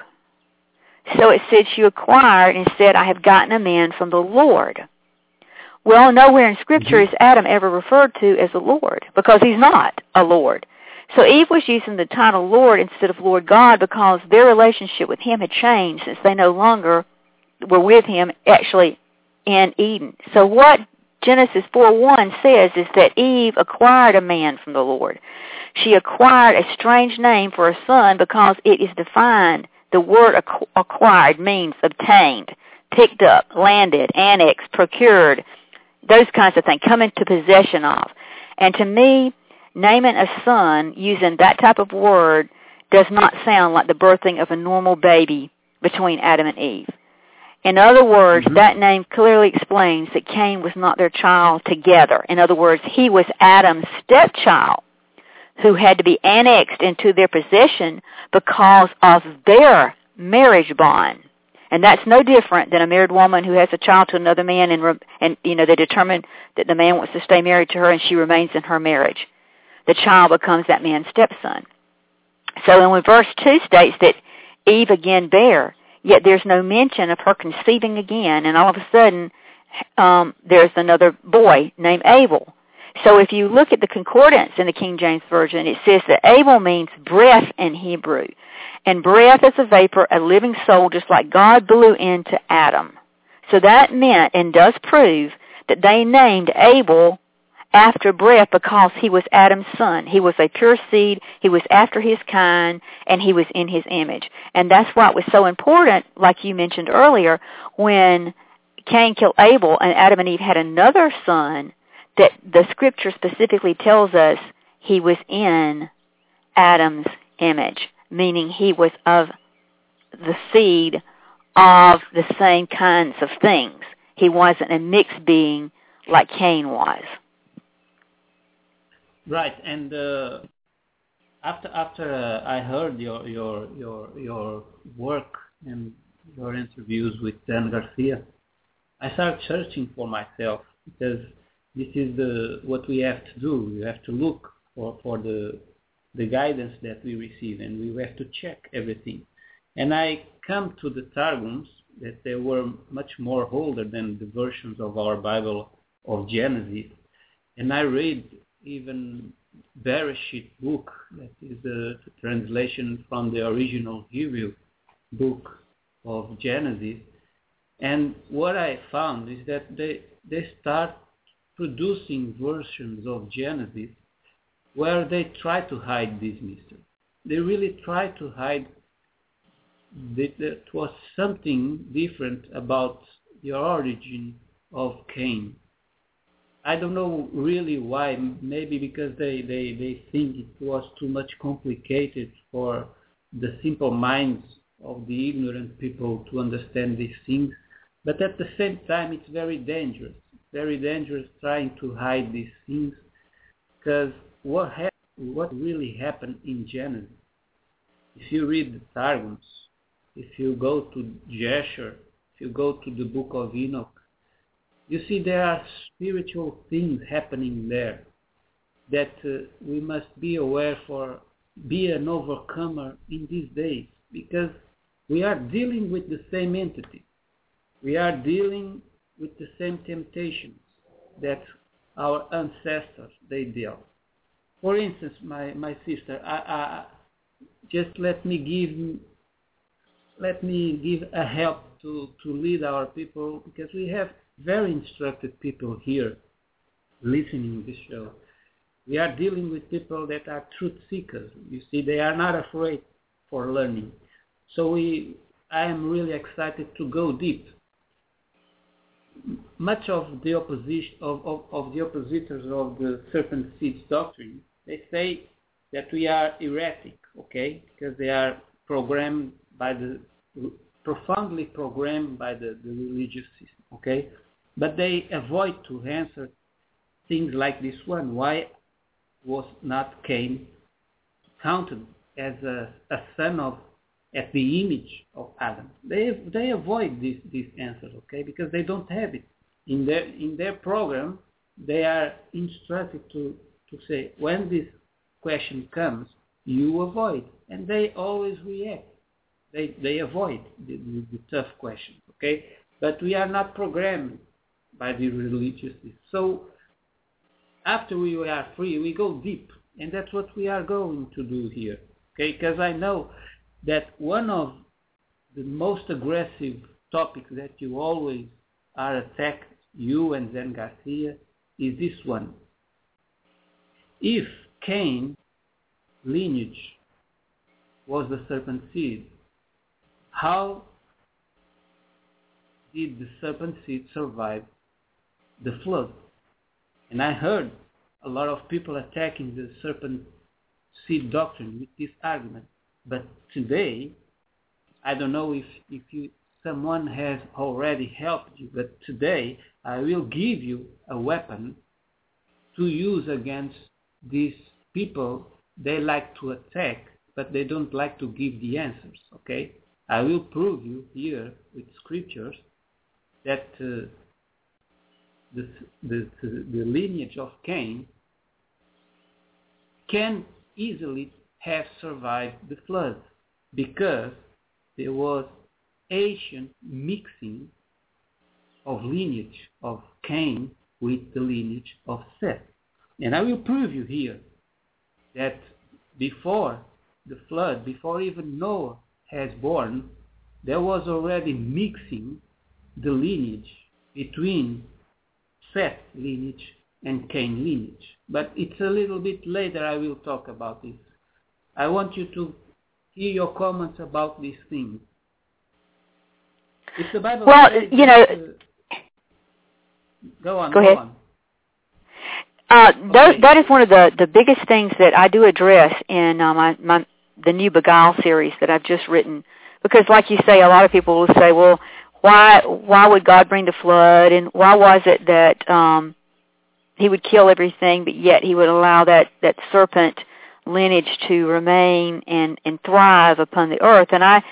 So it said she acquired, and said, I have gotten a man from the Lord. Well, nowhere in Scripture is Adam ever referred to as a Lord, because he's not a Lord. So Eve was using the title Lord instead of Lord God, because their relationship with him had changed, since they no longer were with him actually in Eden. So what Genesis four one says is that Eve acquired a man from the Lord. She acquired a strange name for a son, because it is defined. The word acquired means obtained, picked up, landed, annexed, procured, those kinds of things, come into possession of. And to me, naming a son using that type of word does not sound like the birthing of a normal baby between Adam and Eve. In other words, mm-hmm. that name clearly explains that Cain was not their child together. In other words, he was Adam's stepchild, who had to be annexed into their possession because of their marriage bond. And that's no different than a married woman who has a child to another man, and, and you know, they determine that the man wants to stay married to her, and she remains in her marriage. The child becomes that man's stepson. So when verse two states that Eve again bare, yet there's no mention of her conceiving again, and all of a sudden um, there's another boy named Abel. So if you look at the concordance in the King James Version, it says that Abel means breath in Hebrew. And breath is a vapor, a living soul, just like God blew into Adam. So that meant, and does prove, that they named Abel after breath because he was Adam's son. He was a pure seed, he was after his kind, and he was in his image. And that's why it was so important, like you mentioned earlier, when Cain killed Abel and Adam and Eve had another son, that the Scripture specifically tells us he was in Adam's image, meaning he was of the seed of the same kinds of things. He wasn't a mixed being like Cain was.
Right, and uh, after after uh, I heard your your your your work and your interviews with Dan Garcia, I started searching for myself, because this is the what we have to do. We have to look for, for the the guidance that we receive, and we have to check everything. And I come to the Targums, that they were much more older than the versions of our Bible of Genesis. And I read even Bereshit book, that is the, the translation from the original Hebrew book of Genesis. And what I found is that they, they start producing versions of Genesis where they try to hide this mystery. They really try to hide that there was something different about the origin of Cain. I don't know really why. Maybe because they, they, they think it was too much complicated for the simple minds of the ignorant people to understand these things. But at the same time, it's very dangerous. Very dangerous trying to hide these things, because what hap- what really happened in Genesis, if you read the Targums, if you go to Jasher, if you go to the book of Enoch, you see there are spiritual things happening there that uh, we must be aware for, be an overcomer in these days, because we are dealing with the same entity. We are dealing with the same temptations that our ancestors, they dealt. For instance, my, my sister, I, I, just let me give let me give a help to, to lead our people, because we have very instructed people here listening to this show. We are dealing with people that are truth seekers. You see, they are not afraid for learning. So we, I am really excited to go deep. Much of the opposition of, of, of the oppositors of the serpent seeds doctrine, they say that we are heretic, okay, because they are programmed by the profoundly programmed by the, the religious system, okay, but they avoid to answer things like this one. Why was not Cain counted as a, a son of at the image of Adam? They they avoid these these answers, okay, because they don't have it in their in their program. They are instructed to to say, when this question comes, you avoid, and they always react. They they avoid the, the, the tough questions, okay. But we are not programmed by the religious. So after we are free, we go deep, and that's what we are going to do here, okay? Because I know that one of the most aggressive topics that you always are attacked, you and Zen Garcia, is this one. If Cain lineage was the serpent seed, how did the serpent seed survive the flood? And I heard a lot of people attacking the serpent seed doctrine with this argument. But today, I don't know if, if you, someone has already helped you, but today I will give you a weapon to use against these people. They like to attack, but they don't like to give the answers, okay? I will prove you here with scriptures that uh, the, the, the lineage of Cain can easily have survived the flood, because there was ancient mixing of lineage of Cain with the lineage of Seth. And I will prove you here that before the flood, before even Noah has born, there was already mixing the lineage between Seth lineage and Cain lineage. But it's a little bit later I will talk about this. I want you to hear your comments about these things. If the Bible
well,
says
you know,
uh, go on,
go,
go
ahead.
on.
Uh,
Okay.
that, that is one of the, the biggest things that I do address in uh, my, my the new Beguile series that I've just written. Because like you say, a lot of people will say, well, why why would God bring the flood, and why was it that um, he would kill everything, but yet he would allow that, that serpent lineage to remain and, and thrive upon the earth? And I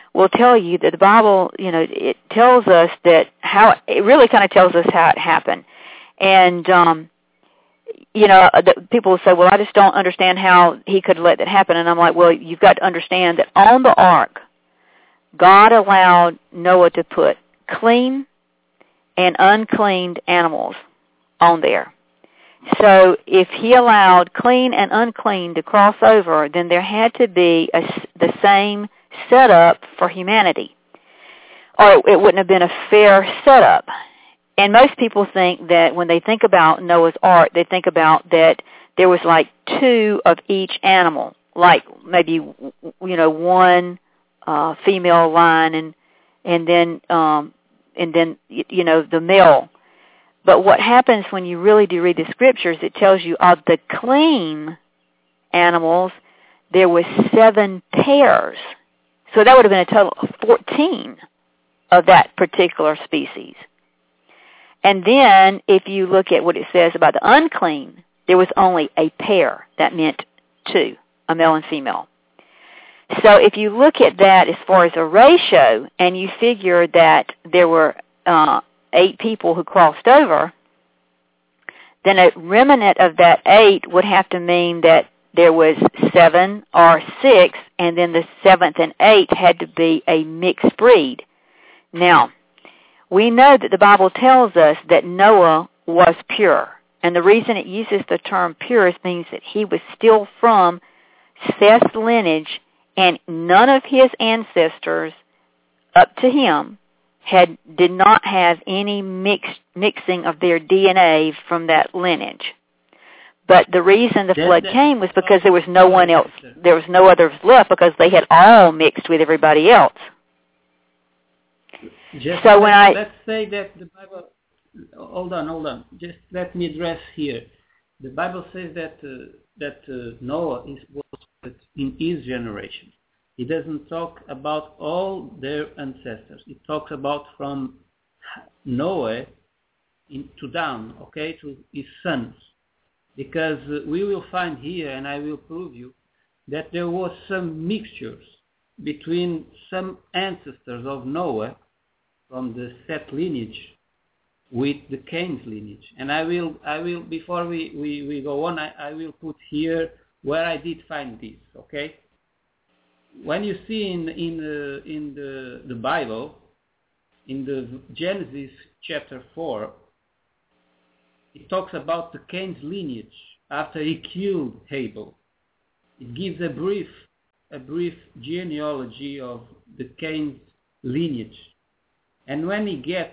will tell you that the Bible, you know, it tells us that how, it really kind of tells us how it happened. And, um, you know, the, people will say, well, I just don't understand how he could let that happen. And I'm like, well, you've got to understand that on the ark, God allowed Noah to put clean and uncleaned animals on there. So if he allowed clean and unclean to cross over, then there had to be a, the same setup for humanity, or it wouldn't have been a fair setup. And most people think that when they think about Noah's Ark, they think about that there was like two of each animal, like maybe, you know, one uh, female lion and and then um, and then you know the male. But what happens when you really do read the scriptures, it tells you of the clean animals, there was seven pairs. So that would have been a total of fourteen of that particular species. And then if you look at what it says about the unclean, there was only a pair. That meant two, a male and female. So if you look at that as far as a ratio, and you figure that there were uh, eight people who crossed over, then a remnant of that eight would have to mean that there was seven or six, and then the seventh and eighth had to be a mixed breed. Now, we know that the Bible tells us that Noah was pure, and the reason it uses the term pure means that he was still from Seth's lineage, and none of his ancestors up to him had did not have any mix, mixing of their D N A from that lineage. But the reason the flood came was because there was no one else, there was no others left, because they had all mixed with everybody else.
Just
so when I
let's say that the Bible, hold on, hold on. Just let me address here. The Bible says that uh, that uh, Noah is was in his generation. It doesn't talk about all their ancestors. It talks about from Noah in, to down, okay, to his sons. Because uh, we will find here, and I will prove you, that there was some mixtures between some ancestors of Noah from the Seth lineage with the Cain's lineage. And I will, I will before we, we, we go on, I, I will put here where I did find this, okay? When you see in in the in the, the Bible, in the Genesis chapter four, it talks about the Cain's lineage after he killed Abel. It gives a brief a brief genealogy of the Cain's lineage. And when he gets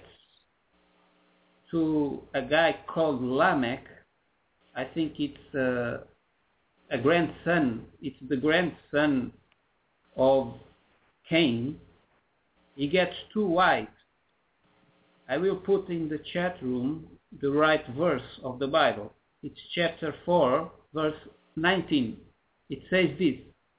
to a guy called Lamech, I think it's uh, a grandson, it's the grandson of Cain, he gets two wives. I will put in the chat room the right verse of the Bible. It's chapter four, verse nineteen. It says this: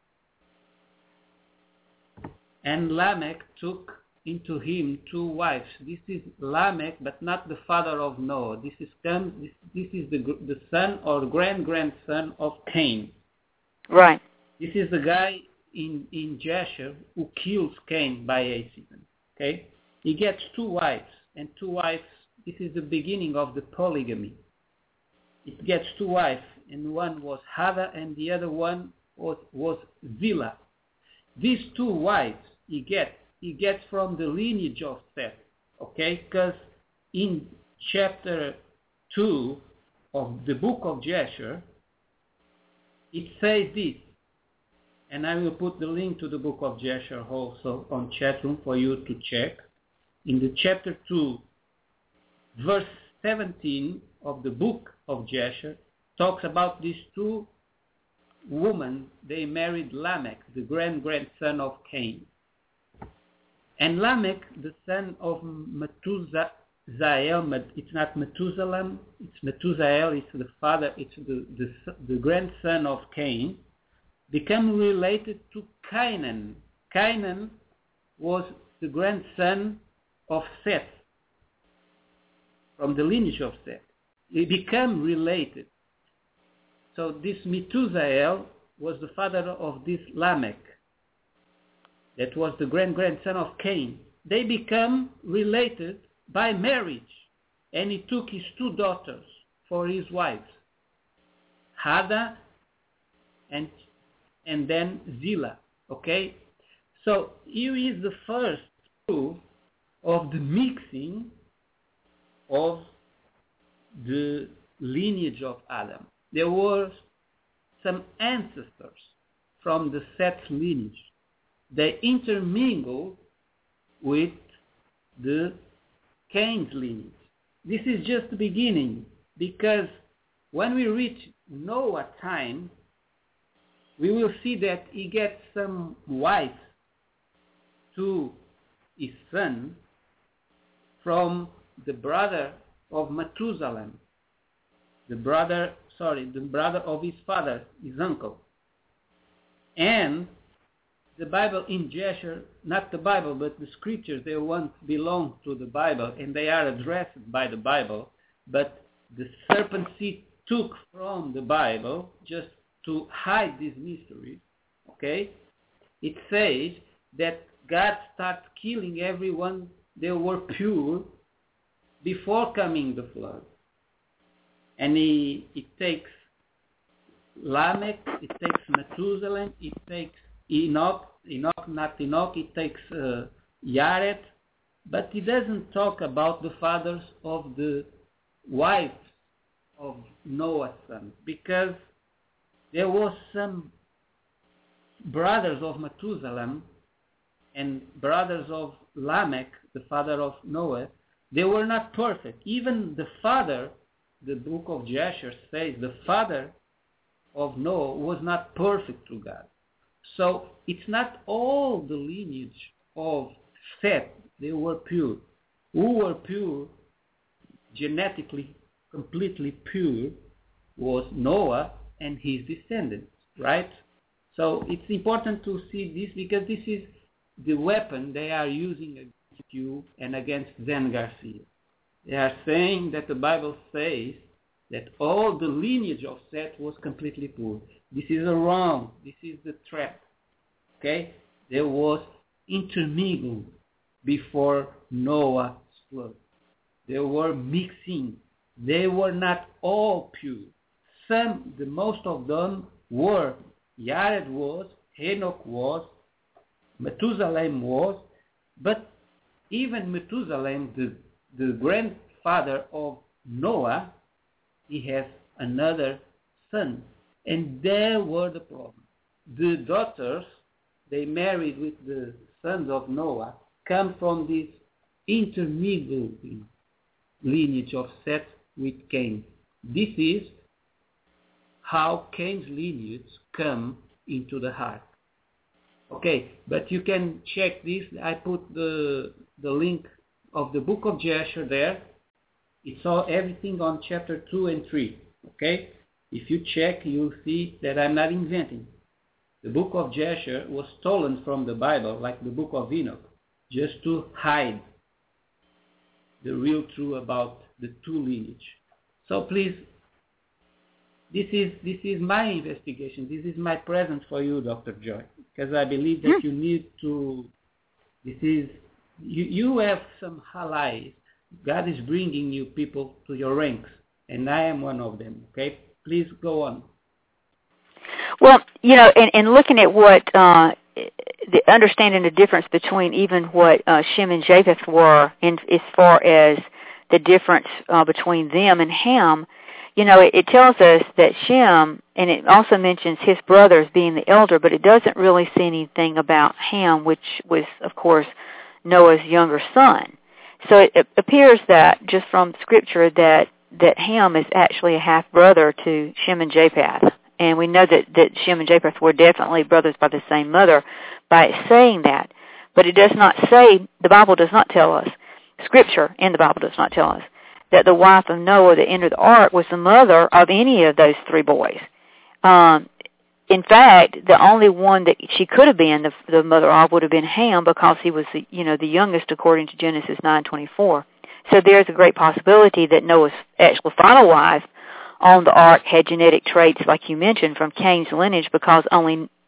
and Lamech took into him two wives. This is Lamech, but not the father of Noah. This is this, this is the the son or grand grandson of Cain.
Right.
This is the guy in in Jasher who kills Cain by accident. Okay, he gets two wives, and two wives. This is the beginning of the polygamy. It gets two wives, and one was Hava, and the other one was was Zillah. These two wives he gets. He gets from the lineage of Seth, okay? Because in chapter two of the book of Jasher, it says this, and I will put the link to the book of Jasher also on chat room for you to check. In the chapter two, verse seventeen of the book of Jasher, talks about these two women. They married Lamech, the grand-grandson of Cain. And Lamech, the son of Methuselah, it's not Methuselah, it's Methuselah, it's the father, it's the, the, the grandson of Cain, become related to Canaan. Canaan was the grandson of Seth, from the lineage of Seth. They become related. So this Methuselah was the father of this Lamech. that was the grand-grandson of Cain, they become related by marriage. And he took his two daughters for his wives, Ada and, and then Zillah. Okay? So here is the first proof of the mixing of the lineage of Adam. There were some ancestors from the Seth lineage. They intermingled with the Cain's lineage. This is just the beginning, because when we reach Noah time, we will see that he gets some wives to his son from the brother of Methuselah, the brother, sorry, the brother of his father, his uncle. And the Bible in Jasher, not the Bible, but the scriptures, they once belonged to the Bible, and they are addressed by the Bible, but the serpent seed took from the Bible just to hide these mysteries, okay? It says that God starts killing everyone that were pure before coming the flood. And he, it takes Lamech, it takes Methuselah, it takes Enoch, Enoch, not Enoch, it takes uh, Yared, but he doesn't talk about the fathers of the wives of Noah's son, because there was some brothers of Methuselah and brothers of Lamech, the father of Noah. They were not perfect. Even the father, the book of Jasher says, the father of Noah was not perfect to God. So it's not all the lineage of Seth, they were pure. Who were pure, genetically completely pure, was Noah and his descendants, right? So it's important to see this, because this is the weapon they are using against you and against Zen Garcia. They are saying that the Bible says that all the lineage of Seth was completely pure. This is a wrong. This is the trap. Okay? There was intermingled before Noah's flood. They were mixing. They were not all pure. Some, the most of them were. Yared was, Enoch was, Methuselah was, but even Methuselah, the, the grandfather of Noah, he has another son. And there were the problem. The daughters they married with the sons of Noah come from this intermingling lineage of Seth with Cain. This is how Cain's lineage come into the heart. Okay, but you can check this. I put the the link of the book of Jasher there. It's all everything on chapter two and three. Okay, if you check, you'll see that I'm not inventing. The book of Jasher was stolen from the Bible, like the book of Enoch, just to hide the real truth about the two lineage. So please, this is this is my investigation. This is my present for you, Doctor Joy, because I believe that you need to. This is you. You have some allies. God is bringing you people to your ranks, and I am one of them. Okay, please go on.
Well, you know, in, in looking at what, uh, the understanding the difference between even what uh, Shem and Japheth were, in, as far as the difference uh, between them and Ham, you know, it, it tells us that Shem, and it also mentions his brothers being the elder, but it doesn't really say anything about Ham, which was, of course, Noah's younger son. So it, it appears that, just from Scripture, that, that Ham is actually a half-brother to Shem and Japheth. And we know that, that Shem and Japheth were definitely brothers by the same mother by saying that. But it does not say, the Bible does not tell us, Scripture in the Bible does not tell us, that the wife of Noah that entered the ark was the mother of any of those three boys. Um, in fact, the only one that she could have been the, the mother of would have been Ham, because he was the, you know, the youngest according to Genesis nine twenty-four. So there's a great possibility that Noah's actual final wife on the ark had genetic traits, like you mentioned, from Cain's lineage, because only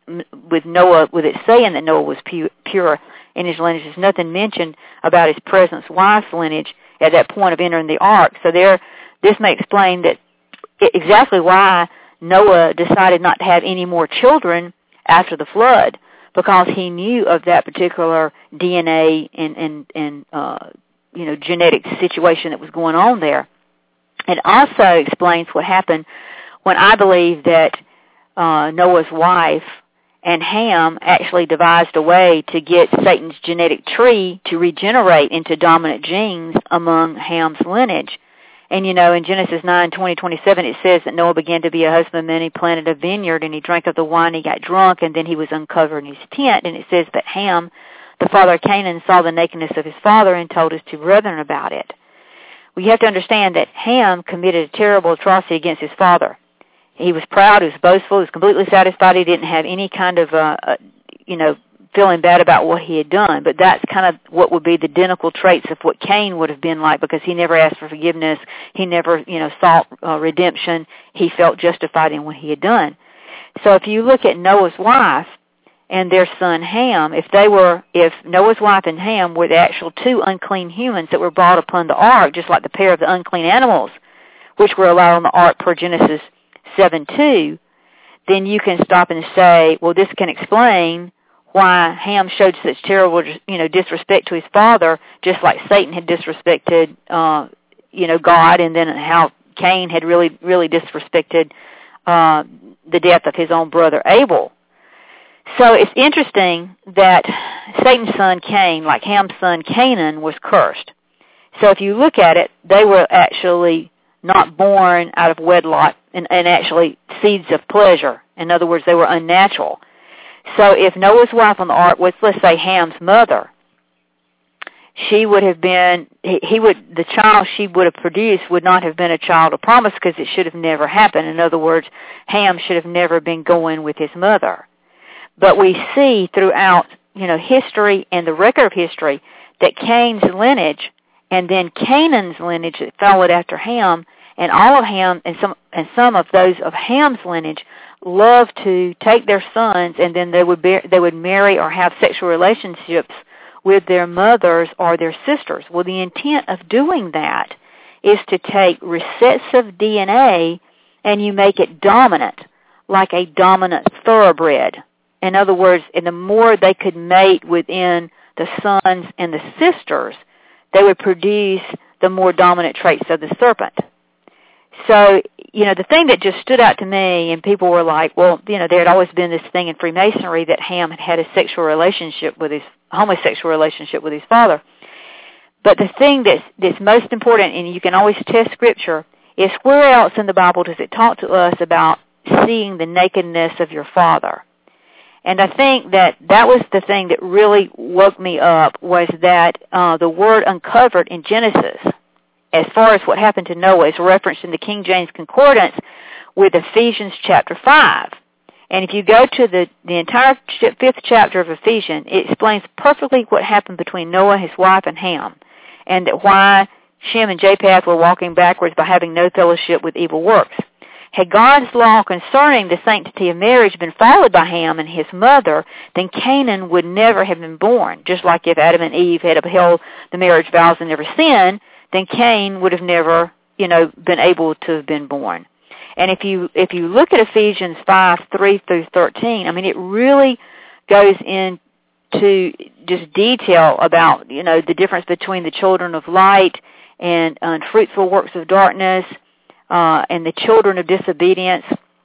with Noah, with it saying that Noah was pu- pure in his lineage. There's nothing mentioned about his present wife's lineage at that point of entering the ark. So there, this may explain that exactly why Noah decided not to have any more children after the flood, because he knew of that particular D N A and, and, and uh, you know, genetic situation that was going on there. It also explains what happened when I believe that uh, Noah's wife and Ham actually devised a way to get Satan's genetic tree to regenerate into dominant genes among Ham's lineage. And, you know, in Genesis nine, twenty, twenty-seven, it says that Noah began to be a husbandman. He planted a vineyard, and he drank of the wine. He got drunk, and then he was uncovered in his tent. And it says that Ham, the father of Canaan, saw the nakedness of his father and told his two brethren about it. Well, you have to understand that Ham committed a terrible atrocity against his father. He was proud, he was boastful, he was completely satisfied. He didn't have any kind of, uh, uh, you know, feeling bad about what he had done. But that's kind of what would be the identical traits of what Cain would have been like, because he never asked for forgiveness. He never, you know, sought uh, redemption. He felt justified in what he had done. So if you look at Noah's wife and their son Ham, if they were, if Noah's wife and Ham were the actual two unclean humans that were brought upon the ark, just like the pair of the unclean animals, which were allowed on the ark per Genesis seven two, then you can stop and say, well, this can explain why Ham showed such terrible, you know, disrespect to his father, just like Satan had disrespected, uh, you know, God, and then how Cain had really, really disrespected uh, the death of his own brother Abel. So it's interesting that Satan's son Cain, like Ham's son Canaan, was cursed. So if you look at it, they were actually not born out of wedlock and, and actually seeds of pleasure. In other words, they were unnatural. So if Noah's wife on the ark was, let's say, Ham's mother, she would have been, he, he would, the child she would have produced would not have been a child of promise, because it should have never happened. In other words, Ham should have never been going with his mother. But we see throughout, you know, history and the record of history that Cain's lineage and then Canaan's lineage that followed after Ham, and all of Ham and some and some of those of Ham's lineage loved to take their sons, and then they would be, they would marry or have sexual relationships with their mothers or their sisters. Well, the intent of doing that is to take recessive D N A and you make it dominant, like a dominant thoroughbred. In other words, and the more they could mate within the sons and the sisters, they would produce the more dominant traits of the serpent. So, you know, the thing that just stood out to me, and people were like, well, you know, there had always been this thing in Freemasonry that Ham had had a sexual relationship with his, homosexual relationship with his father. But the thing that's, that's most important, and you can always test Scripture, is where else in the Bible does it talk to us about seeing the nakedness of your father? And I think that that was the thing that really woke me up, was that uh, the word uncovered in Genesis, as far as what happened to Noah, is referenced in the King James Concordance with Ephesians chapter five. And if you go to the, the entire ch- fifth chapter of Ephesians, it explains perfectly what happened between Noah, his wife, and Ham, and that why Shem and Japheth were walking backwards by having no fellowship with evil works. Had God's law concerning the sanctity of marriage been followed by Ham and his mother, then Canaan would never have been born. Just like if Adam and Eve had upheld the marriage vows and never sinned, then Cain would have never, you know, been able to have been born. And if you if you look at Ephesians five, three through thirteen, I mean, it really goes into just detail about, you know, the difference between the children of light and unfruitful works of darkness, Uh, and the children of disobedience,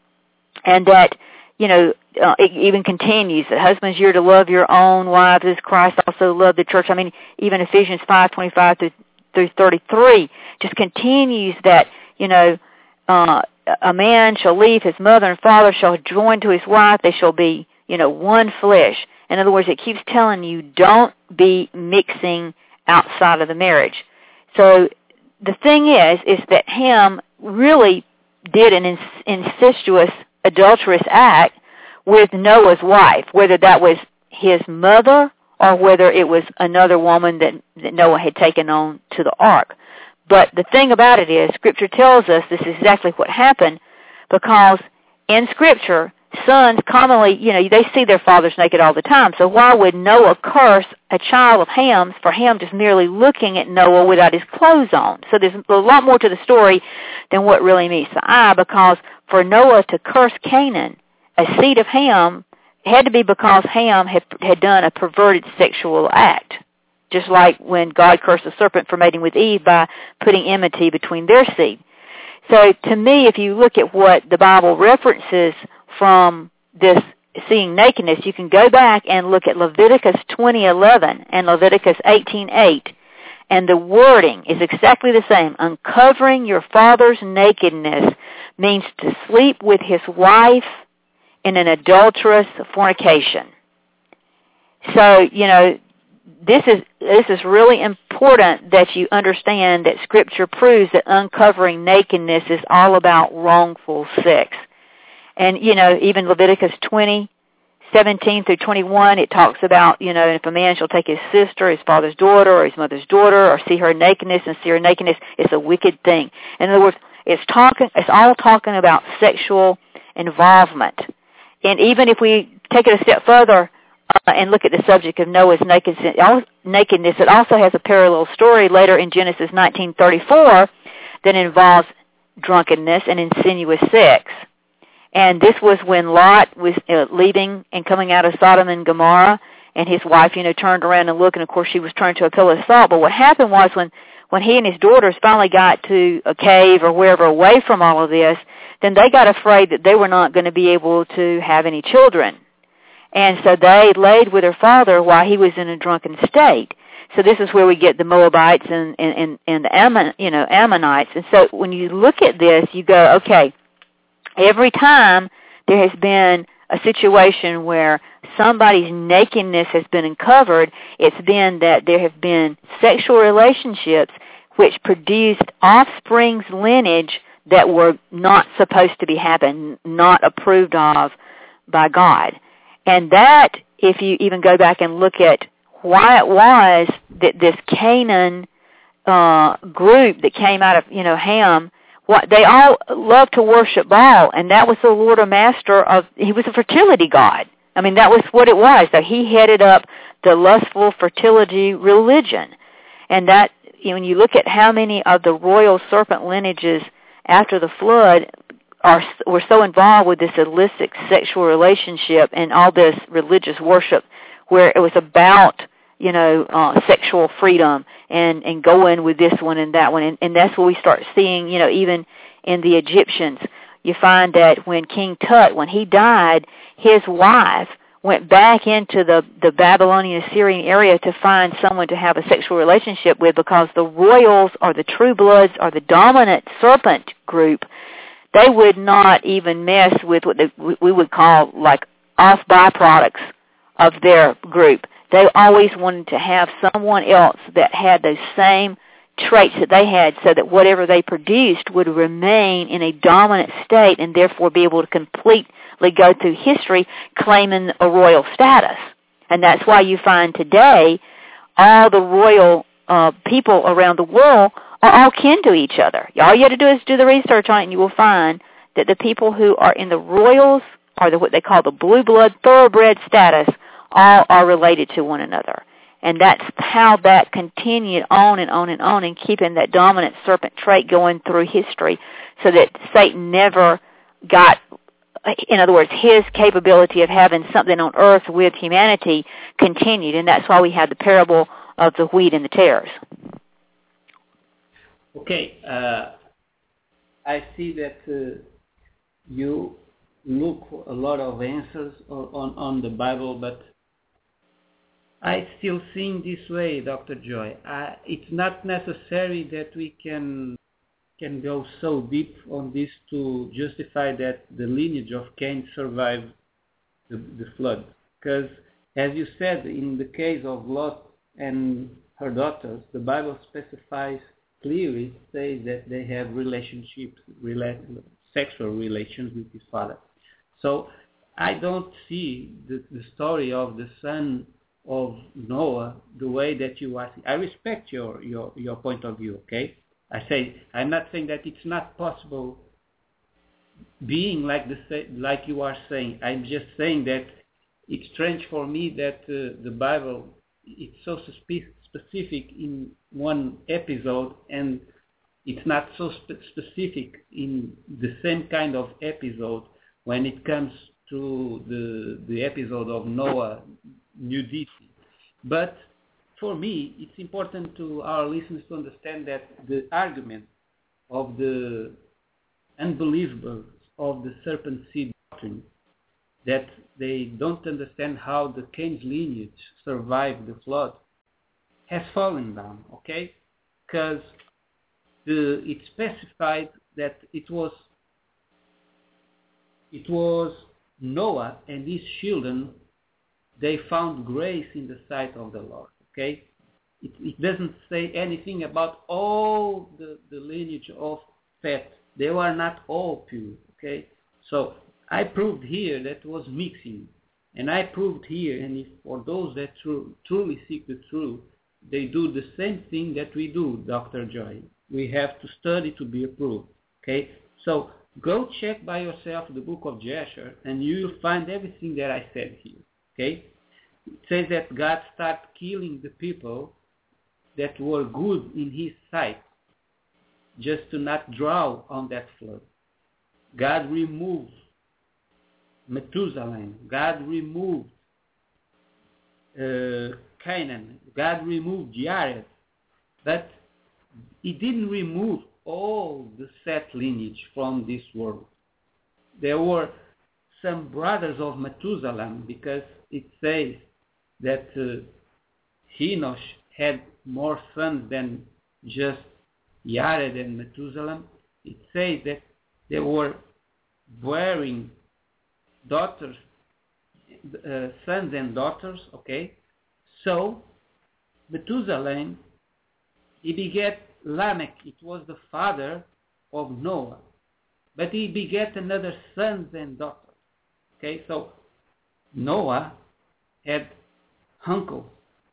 and that, you know, uh, it even continues that husbands, you're to love your own wives as Christ also loved the church. I mean, even Ephesians five twenty-five through, through thirty-three just continues that, you know, uh, a man shall leave his mother and father, shall join to his wife, they shall be, you know, one flesh. In other words, it keeps telling you, don't be mixing outside of the marriage. So the thing is, is that Ham really did an ins- incestuous, adulterous act with Noah's wife, whether that was his mother or whether it was another woman that, that Noah had taken on to the ark. But the thing about it is, Scripture tells us this is exactly what happened, because in Scripture, sons commonly, you know, they see their fathers naked all the time. So why would Noah curse a child of Ham's for Ham just merely looking at Noah without his clothes on? So there's a lot more to the story than what really meets the eye, because for Noah to curse Canaan, a seed of Ham, had to be because Ham had, had done a perverted sexual act, just like when God cursed the serpent for mating with Eve by putting enmity between their seed. So to me, if you look at what the Bible references from this seeing nakedness, you can go back and look at Leviticus twenty eleven and Leviticus eighteen eight, and the wording is exactly the same. Uncovering your father's nakedness means to sleep with his wife in an adulterous fornication. So, you know, this is this is really important that you understand that Scripture proves that uncovering nakedness is all about wrongful sex. And, you know, even Leviticus twenty, seventeen through twenty-one, it talks about, you know, if a man shall take his sister, his father's daughter, or his mother's daughter, or see her nakedness and see her nakedness, it's a wicked thing. In other words, it's talking, it's all talking about sexual involvement. And even if we take it a step further uh, and look at the subject of Noah's nakedness, it also has a parallel story later in Genesis nineteen thirty-four that involves drunkenness and insinuous sex. And this was when Lot was uh, leaving and coming out of Sodom and Gomorrah, and his wife, you know, turned around and looked, and of course she was turned to a pillar of salt. But what happened was when, when he and his daughters finally got to a cave or wherever away from all of this, then they got afraid that they were not going to be able to have any children. And so they laid with her father while he was in a drunken state. So this is where we get the Moabites and, and, and, and the Ammon, you know, Ammonites. And so when you look at this, you go, okay, every time there has been a situation where somebody's nakedness has been uncovered, it's been that there have been sexual relationships which produced offspring's lineage that were not supposed to be happening, not approved of by God. And that, if you even go back and look at why it was that this Canaan uh, group that came out of, you know, Ham, what they all loved to worship Baal, and that was the Lord or Master of, he was a fertility god. I mean, that was what it was. So he headed up the lustful fertility religion. And that, you know, when you look at how many of the royal serpent lineages after the flood are were so involved with this illicit sexual relationship and all this religious worship, where it was about, you know, uh, sexual freedom and, and going with this one and that one. And, and that's what we start seeing, you know, even in the Egyptians. You find that when King Tut, when he died, his wife went back into the, the Babylonian Assyrian area to find someone to have a sexual relationship with, because the royals or the true bloods or the dominant serpent group, they would not even mess with what they, we would call like off byproducts of their group. They always wanted to have someone else that had those same traits that they had, so that whatever they produced would remain in a dominant state and therefore be able to completely go through history claiming a royal status. And that's why you find today all the royal uh, people around the world are all kin to each other. All you have to do is do the research on it, and you will find that the people who are in the royals, or the, what they call the blue blood thoroughbred status, all are related to one another. And that's how that continued on and on and on, and keeping that dominant serpent trait going through history, so that Satan never got, in other words, his capability of having something on earth with humanity continued. And that's why we have the parable of the wheat and the tares.
Okay, uh, I see that uh, you look for a lot of answers on, on the Bible, but I still think this way, Doctor Joy. I, it's not necessary that we can can go so deep on this to justify that the lineage of Cain survived the, the flood. Because, as you said, in the case of Lot and her daughters, the Bible specifies clearly, says that they have relationships, rela- sexual relations with his father. So I don't see the, the story of the son of Noah the way that you are. I respect your, your, your point of view, okay? I say, I'm not saying that it's not possible being like the like you are saying. I'm just saying that it's strange for me that uh, the Bible it's so spe- specific in one episode and it's not so spe- specific in the same kind of episode when it comes to the the episode of Noah, Nudity. But for me, it's important to our listeners to understand that the argument of the unbelievers of the serpent seed doctrine, that they don't understand how the Cain's lineage survived the flood, has fallen down, okay? Because it specified that it was it was Noah and his children, they found grace in the sight of the Lord, okay? It, it doesn't say anything about all the, the lineage of Seth. They were not all pure, okay? So I proved here that was mixing. And I proved here, and if for those that tru- truly seek the truth, they do the same thing that we do, Doctor Joy. We have to study to be approved, okay? So go check by yourself the book of Jasher, and you will find everything that I said here, okay? It says that God started killing the people that were good in his sight, just to not draw on that flood. God removed Methuselah. God removed uh, Canaan. God removed Jared. But he didn't remove all the Seth lineage from this world. There were some brothers of Methuselah, because it says that uh, Enosh had more sons than just Jared and Methuselah. It says that they were bearing daughters, uh, sons and daughters, okay? So, Methuselah, he begat Lamech. It was the father of Noah. But he begat another sons and daughters, okay? So, Noah had uncles.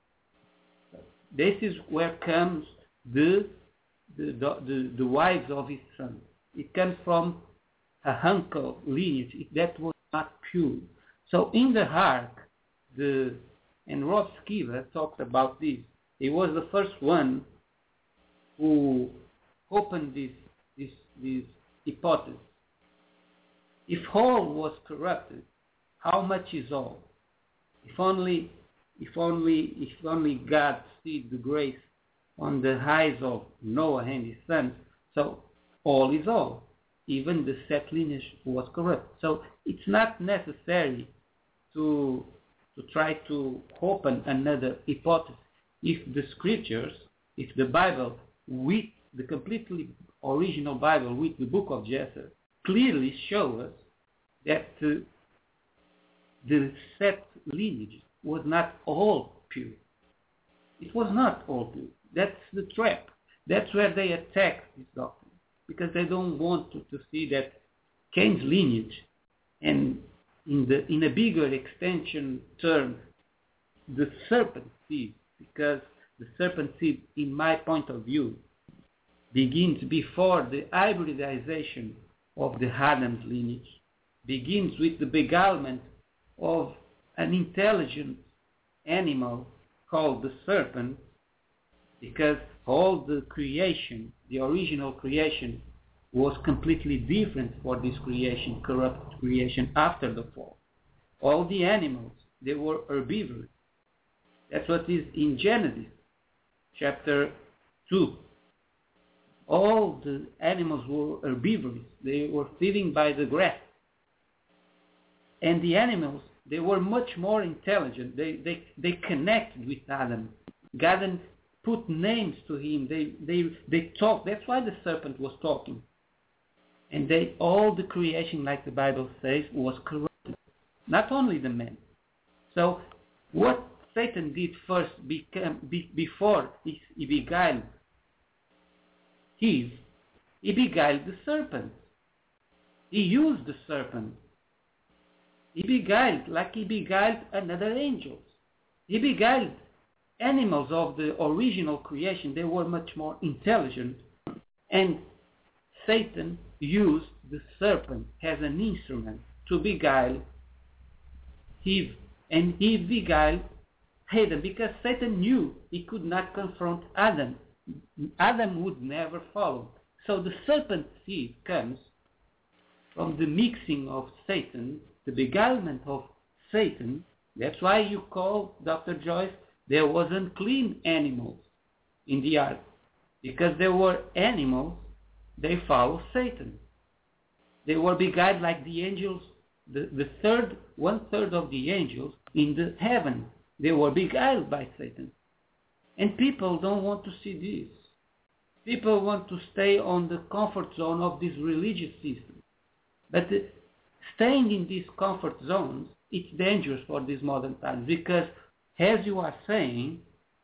This is where comes the The, the, the wives of his sons. It comes from a uncle lineage that was not pure. So in the ark, the and Rob Skiva talked about this. He was the first one who opened this this this hypothesis. If all was corrupted, how much is all? If only if only if only God see the grace on the eyes of Noah and his sons, so all is all. Even the Seth lineage was corrupt. So it's not necessary to to try to open another hypothesis. If the scriptures, if the Bible, with the completely original Bible, with the book of Jasher, clearly show us that uh, the Seth lineage was not all pure. It was not all pure. That's the trap. That's where they attack this doctrine, because they don't want to, to see that Cain's lineage, and in the in a bigger extension term, the serpent seed, because the serpent seed, in my point of view, begins before the hybridization of the Adam's lineage, begins with the beguilement of an intelligent animal called the serpent, because all the creation, the original creation, was completely different for this creation, corrupt creation after the fall. All the animals, they were herbivorous. That's what is in Genesis chapter two. All the animals were herbivorous. They were feeding by the grass. And the animals, they were much more intelligent. They they, they connected with Adam. God put names to him. They they they talked. That's why the serpent was talking. And they all the creation, like the Bible says, was corrupted. Not only the men. So what Satan did first became, be, before he, he beguiled Eve, he beguiled the serpent. He used the serpent. He beguiled like he beguiled another angels. He beguiled animals of the original creation. They were much more intelligent. And Satan used the serpent as an instrument to beguile Eve, and Eve beguiled Adam because Satan knew he could not confront Adam. Adam would never follow. So the serpent seed comes from the mixing of Satan, the beguilement of Satan. That's why you call, Doctor Joyce, there was unclean animals in the ark. Because there were animals, they follow Satan. They were beguiled like the angels, the, the third, one third of the angels in the heaven. They were beguiled by Satan. And people don't want to see this. People want to stay on the comfort zone of this religious system. But uh, staying in these comfort zones, it's dangerous for these modern times because, as you are saying,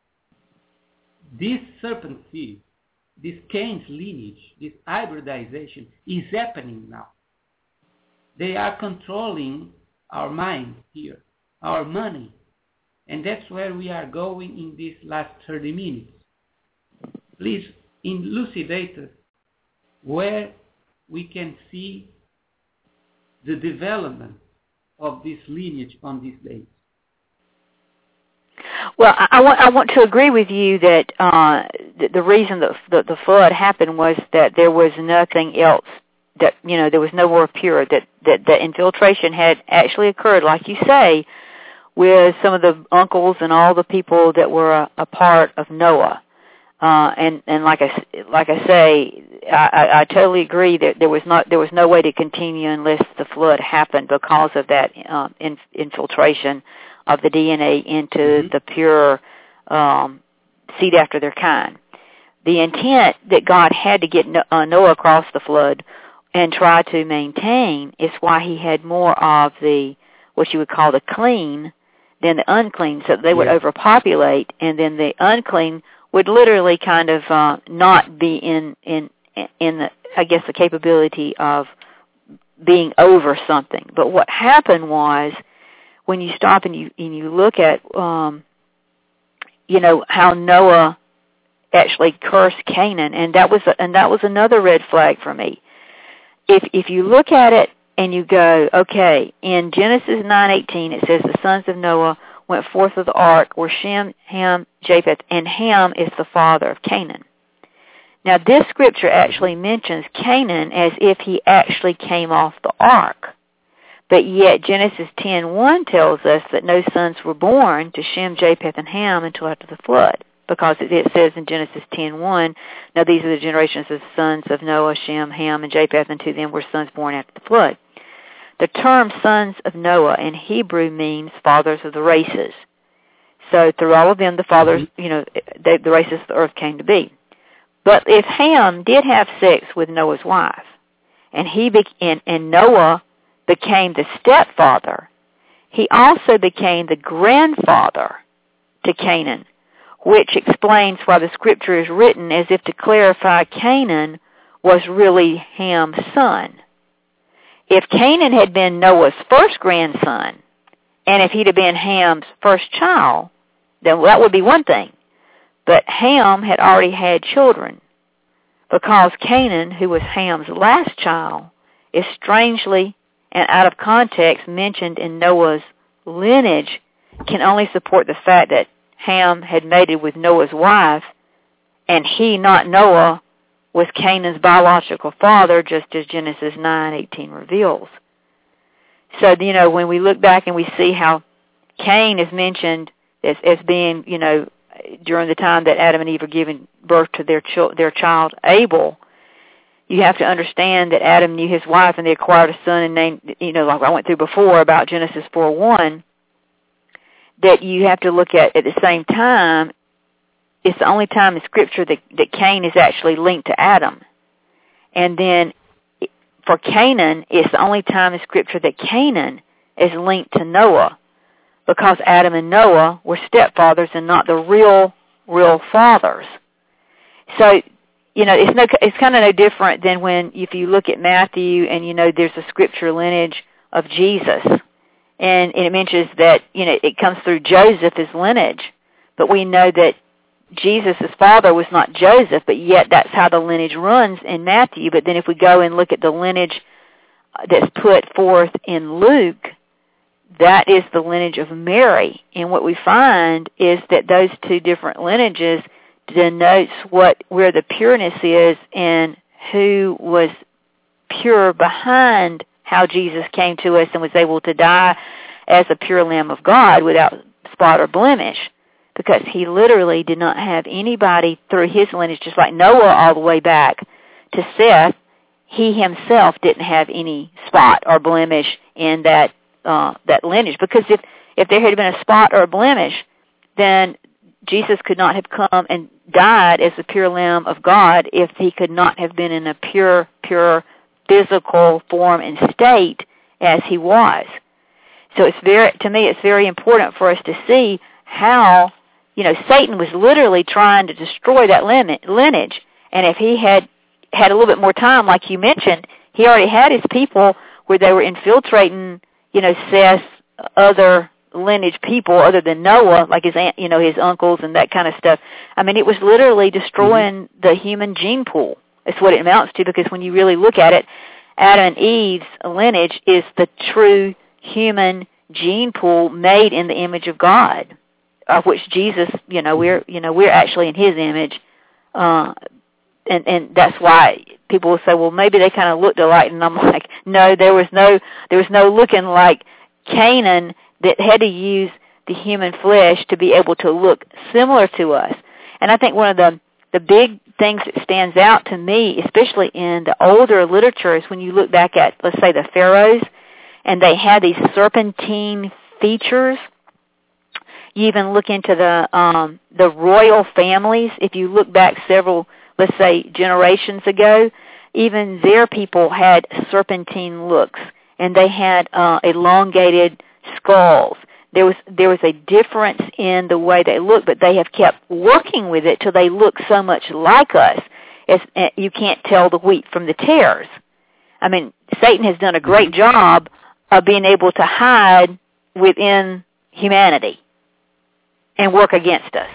this serpent seed, this Cain's lineage, this hybridization is happening now. They are controlling our mind here, our money. And that's where we are going in these last thirty minutes. Please elucidate us where we can see the development of this lineage on these days.
Well, I, I, want, I want to agree with you that uh, the, the reason that the, the flood happened was that there was nothing else, that, you know, there was no more pure, that, that the infiltration had actually occurred, like you say, with some of the uncles and all the people that were a, a part of Noah. Uh, and, and like I, like I say, I, I, I totally agree that there was not, there was no way to continue unless the flood happened because of that um, in, infiltration of the D N A into mm-hmm. the pure um, seed after their kind. The intent that God had to get Noah across the flood and try to maintain is why he had more of the, what you would call the clean than the unclean, so they would yeah. overpopulate, and then the unclean would literally kind of uh, not be in, in, in the, I guess, the capability of being over something. But what happened was, when you stop and you and you look at, um, you know, how Noah actually cursed Canaan, and that was a, and that was another red flag for me. If if you look at it and you go, okay, in Genesis nine eighteen it says the sons of Noah went forth of the ark were Shem, Ham, Japheth, and Ham is the father of Canaan. Now this scripture actually mentions Canaan as if he actually came off the ark. But yet Genesis ten one tells us that no sons were born to Shem, Japheth, and Ham until after the flood. Because it, it says in Genesis ten one, now these are the generations of the sons of Noah, Shem, Ham, and Japheth, and to them were sons born after the flood. The term sons of Noah in Hebrew means fathers of the races. So through all of them, the fathers, you know, they, the races of the earth came to be. But if Ham did have sex with Noah's wife, and he be, and, and Noah became the stepfather, he also became the grandfather to Canaan, which explains why the scripture is written as if to clarify Canaan was really Ham's son. If Canaan had been Noah's first grandson, and if he'd have been Ham's first child, then that would be one thing. But Ham had already had children, because Canaan, who was Ham's last child, is strangely and out of context mentioned in Noah's lineage, can only support the fact that Ham had mated with Noah's wife, and he, not Noah, was Canaan's biological father, just as Genesis nine eighteen reveals. So, you know, when we look back and we see how Cain is mentioned as, as being, you know, during the time that Adam and Eve are giving birth to their ch- their child Abel, you have to understand that Adam knew his wife and they acquired a son and named, you know, like I went through before about Genesis four one, that you have to look at at the same time. It's the only time in Scripture that, that Cain is actually linked to Adam. And then for Canaan, it's the only time in Scripture that Canaan is linked to Noah, because Adam and Noah were stepfathers and not the real, real fathers. So, you know, it's no, it's kind of no different than when, if you look at Matthew and, you know, there's a Scripture lineage of Jesus. And, and it mentions that, you know, it comes through Joseph as lineage. But we know that Jesus' father was not Joseph, but yet that's how the lineage runs in Matthew. But then if we go and look at the lineage that's put forth in Luke, that is the lineage of Mary. And what we find is that those two different lineages denotes what where the pureness is and who was pure behind how Jesus came to us and was able to die as a pure Lamb of God without spot or blemish, because he literally did not have anybody through his lineage, just like Noah all the way back to Seth. He himself didn't have any spot or blemish in that uh, that lineage, because if, if there had been a spot or a blemish, then Jesus could not have come and died as the pure Lamb of God if he could not have been in a pure, pure physical form and state as he was. So it's very, to me, it's very important for us to see how, you know, Satan was literally trying to destroy that lineage. And if he had had a little bit more time, like you mentioned, he already had his people where they were infiltrating, you know, Seth's other lineage people other than Noah, like his aunt, you know, his uncles and that kind of stuff. I mean, it was literally destroying mm-hmm. the human gene pool. It's what it amounts to, because when you really look at it, Adam and Eve's lineage is the true human gene pool made in the image of God, of which Jesus, you know, we're, you know, we're actually in his image. Uh, and, and that's why people will say, well, maybe they kind of looked alike. And I'm like, no, there was no, there was no looking like Canaan that had to use the human flesh to be able to look similar to us. And I think one of the, the big things that stands out to me, especially in the older literature, is when you look back at, let's say, the pharaohs, and they had these serpentine features. You even look into the um, the royal families. If you look back several, let's say, generations ago, even their people had serpentine looks, and they had uh, elongated skulls. There was there was a difference in the way they looked, but they have kept working with it till they look so much like us, as uh, you can't tell the wheat from the tares. I mean, Satan has done a great job of being able to hide within humanity and work against us.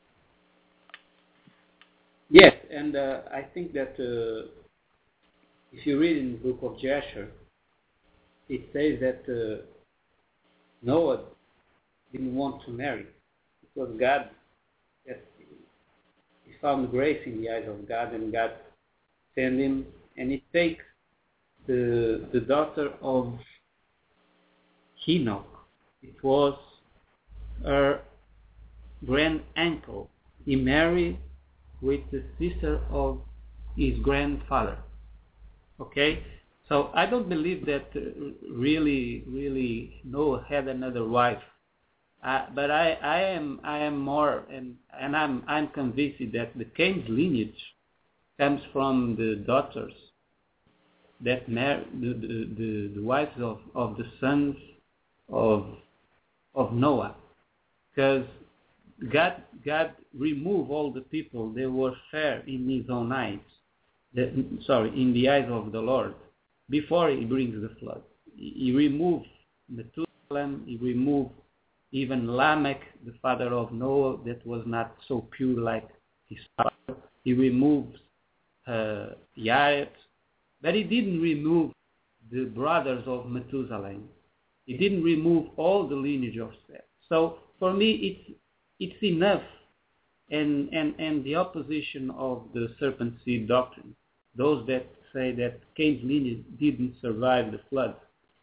Yes, and uh, I think that uh, if you read in the book of Jasher, it says that uh, Noah didn't want to marry because God, yes, he found grace in the eyes of God, and God sent him, and he takes the the daughter of Enoch. It was her grand uncle. He married with the sister of his grandfather. Okay? So I don't believe that uh, really, really Noah had another wife. Uh, but I, I am, I am more, and and I'm, I'm convinced that the Cain's lineage comes from the daughters that married the, the, the, the wives of, of the sons of of Noah, because God, God removed all the people that were fair in His own eyes. That, sorry, in the eyes of the Lord. Before he brings the flood, he removed Methuselah, he removed even Lamech, the father of Noah, that was not so pure like his father. He removed uh, Yared, but he didn't remove the brothers of Methuselah. He didn't remove all the lineage of Seth. So for me, it's it's enough, and and and the opposition of the serpent seed doctrine, those that say that Cain's lineage didn't survive the flood.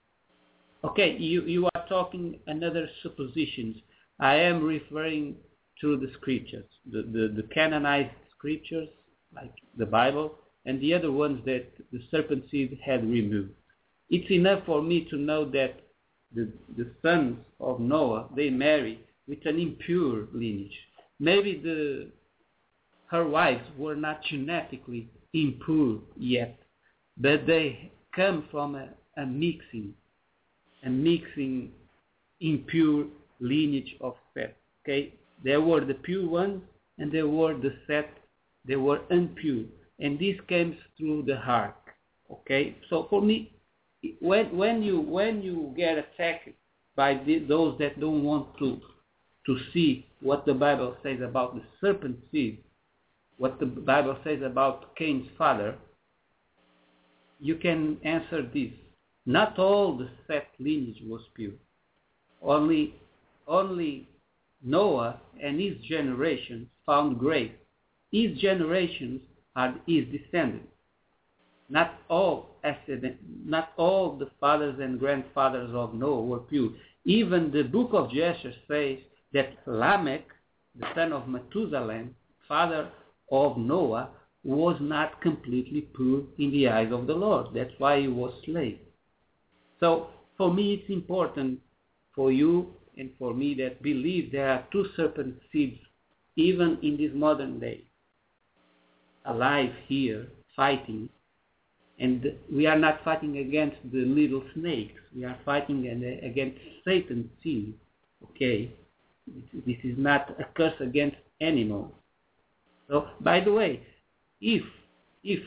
Okay, you, you are talking another suppositions. I am referring to the scriptures, the, the, the canonized scriptures, like the Bible, and the other ones that the serpent seed had removed. It's enough for me to know that the, the sons of Noah, they marry with an impure lineage. Maybe the her wives were not genetically impure yet, but they come from a, a mixing, a mixing impure lineage of Seth. Okay, there were the pure ones, and there were the Seth, they were impure, and this came through the ark. Okay, so for me, when when you when you get attacked by the, those that don't want to to see what the Bible says about the serpent seed, what the Bible says about Cain's father, you can answer this. not all the Seth lineage was pure. Only, only Noah and his generations found grace. His generations are his descendants. Not all, not all the fathers and grandfathers of Noah were pure. Even the book of Jasher says that Lamech, the son of Methuselah, father of Noah, was not completely pure in the eyes of the Lord. That's why he was slave. So for me it's important, for you and for me, that believe there are two serpent seeds even in this modern day, alive here, fighting. And we are not fighting against the little snakes. We are fighting against Satan's seed. Okay? This is not a curse against animals. So, by the way, if if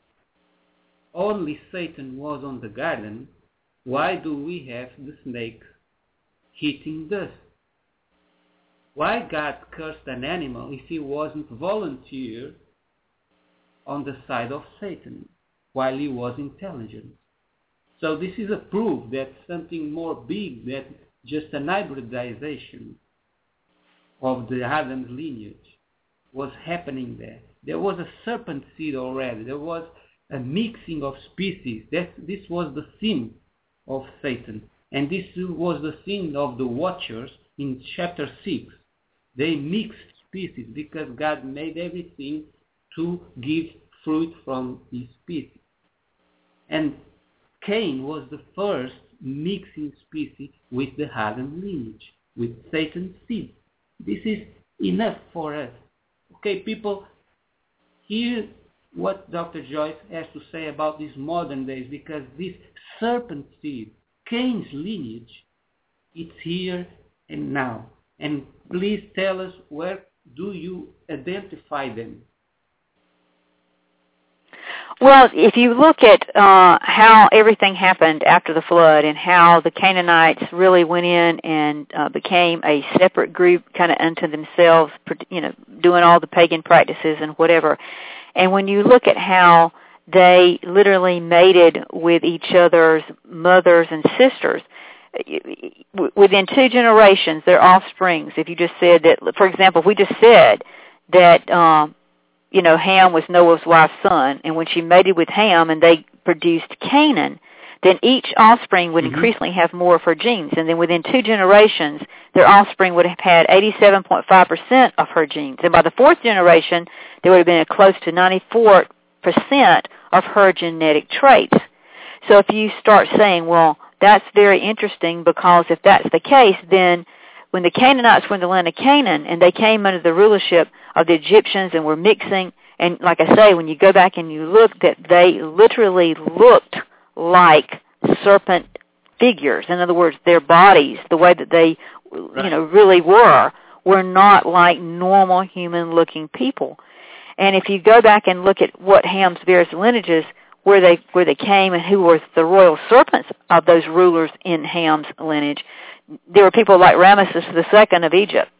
only Satan was on the garden, why do we have the snakes hitting dust? Why God cursed an animal if he wasn't volunteer on the side of Satan while he was intelligent? So this is a proof that something more big than just an hybridization of the Adam's lineage was happening there. There was a serpent seed already. There was a mixing of species. That, this was the sin of Satan. And this was the sin of the Watchers in chapter six. They mixed species because God made everything to give fruit from his species. And Cain was the first mixing species with the Adam lineage, with Satan's seed. This is enough for us. Okay, people, hear what Doctor Joyce has to say about these modern days, because this serpent seed, Cain's lineage, it's here and now. And please tell us, where do you identify them?
Well, if you look at uh, how everything happened after the flood and how the Canaanites really went in and uh, became a separate group kind of unto themselves, you know, doing all the pagan practices and whatever. And when you look at how they literally mated with each other's mothers and sisters, within two generations, their offsprings, if you just said that, for example, if we just said that, um, you know, Ham was Noah's wife's son, and when she mated with Ham and they produced Canaan, then each offspring would mm-hmm. increasingly have more of her genes. And then within two generations, their offspring would have had eighty-seven point five percent of her genes. And by the fourth generation, there would have been a close to ninety-four percent of her genetic traits. So if you start saying, well, that's very interesting, because if that's the case, then when the Canaanites were in the land of Canaan and they came under the rulership of the Egyptians and were mixing, and like I say, when you go back and you look, that they literally looked like serpent figures. In other words, their bodies, the way that they, you know, really were, were not like normal human-looking people. And if you go back and look at what Ham's various lineages, where they where they came and who were the royal serpents of those rulers in Ham's lineage, there were people like Ramesses the Second of Egypt.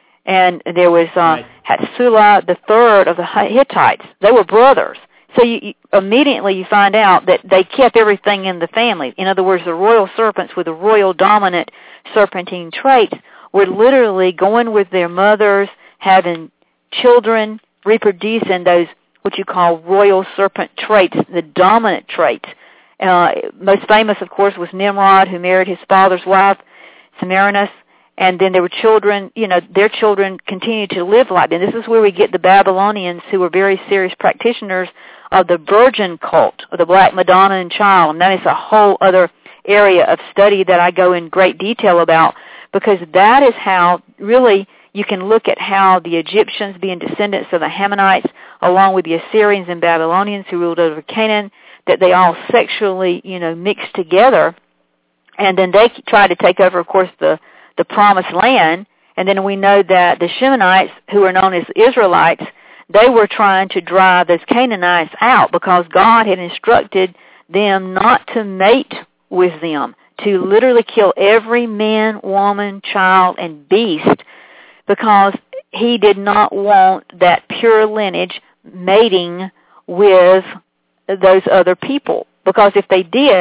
And there was uh, right. Hatshepsut the Third of the Hittites. They were brothers. So you, you, immediately you find out that they kept everything in the family. In other words, the royal serpents with the royal dominant serpentine traits were literally going with their mothers, having children, reproducing those what you call royal serpent traits, the dominant traits. Uh, most famous, of course, was Nimrod, who married his father's wife, Semiramis, and then there were children, you know, their children continued to live like that. And this is where we get the Babylonians, who were very serious practitioners of the virgin cult, or the Black Madonna and Child. And that is a whole other area of study that I go in great detail about, because that is how really you can look at how the Egyptians, being descendants of the Hammonites, along with the Assyrians and Babylonians who ruled over Canaan, that they all sexually, you know, mixed together. And then they tried to take over, of course, the, the promised land. And then we know that the Shemonites, who are known as Israelites, they were trying to drive those Canaanites out because God had instructed them not to mate with them, to literally kill every man, woman, child, and beast, because he did not want that pure lineage mating with those other people. Because if they did,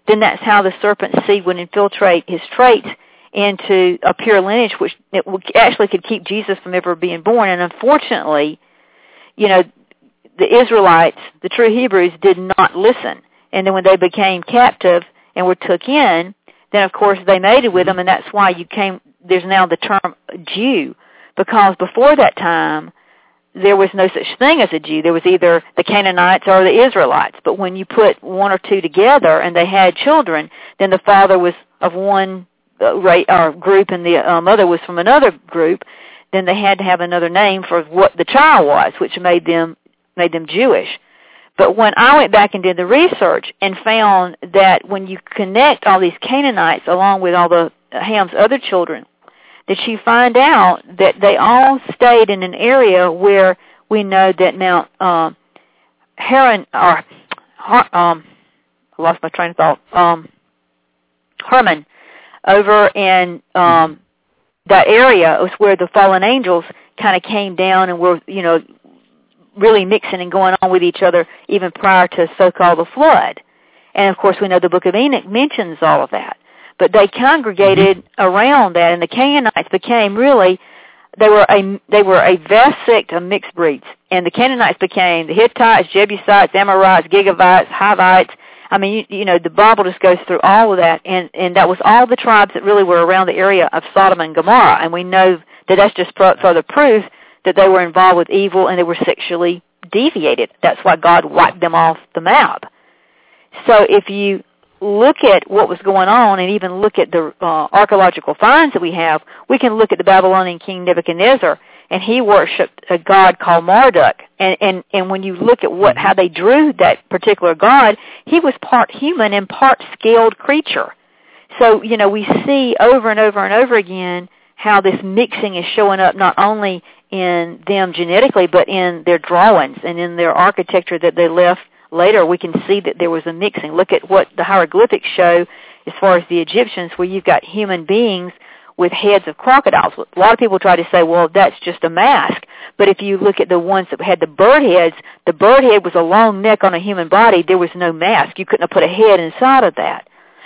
then that's how the serpent's seed would infiltrate his traits into a pure lineage, which it actually could keep Jesus from ever being born. And unfortunately, you know, the Israelites, the true Hebrews, did not listen. And then when they became captive and were took in, then of course they mated with them, and that's why you came. There's now the term Jew, because before that time there was no such thing as a Jew. There was either the Canaanites or the Israelites. But when you put one or two together and they had children, then the father was of one uh, right, or group and the uh, mother was from another group. Then they had to have another name for what the child was, which made them made them Jewish. But when I went back and did the research and found that when you connect all these Canaanites along with all the Ham's other children, that you find out that they all stayed in an area where we know that Mount uh, Haran, or um, I lost my train of thought, um, Hermon, over in um, that area was where the fallen angels kind of came down and were, you know, really mixing and going on with each other even prior to so-called the flood. And, of course, we know the book of Enoch mentions all of that. But they congregated mm-hmm. around that, and the Canaanites became really, they were a they were a vast sect of mixed breeds. And the Canaanites became the Hittites, Jebusites, Amorites, Gigavites, Hivites. I mean, you, you know, the Bible just goes through all of that, and, and that was all the tribes that really were around the area of Sodom and Gomorrah. And we know that that's just further proof that they were involved with evil and they were sexually deviated. That's why God wiped them off the map. So if you look at what was going on and even look at the uh, archaeological finds that we have, we can look at the Babylonian king Nebuchadnezzar, and he worshipped a god called Marduk. And, and, and when you look at what how they drew that particular god, he was part human and part scaled creature. So, you know, we see over and over and over again how this mixing is showing up not only in them genetically, but in their drawings and in their architecture that they left later. We can see that there was a mixing. Look at what the hieroglyphics show as far as the Egyptians, where you've got human beings with heads of crocodiles. A lot of people try to say, well, that's just a mask. But if you look at the ones that had the bird heads, the bird head was a long neck on a human body. There was no mask. You couldn't have put a head inside of that.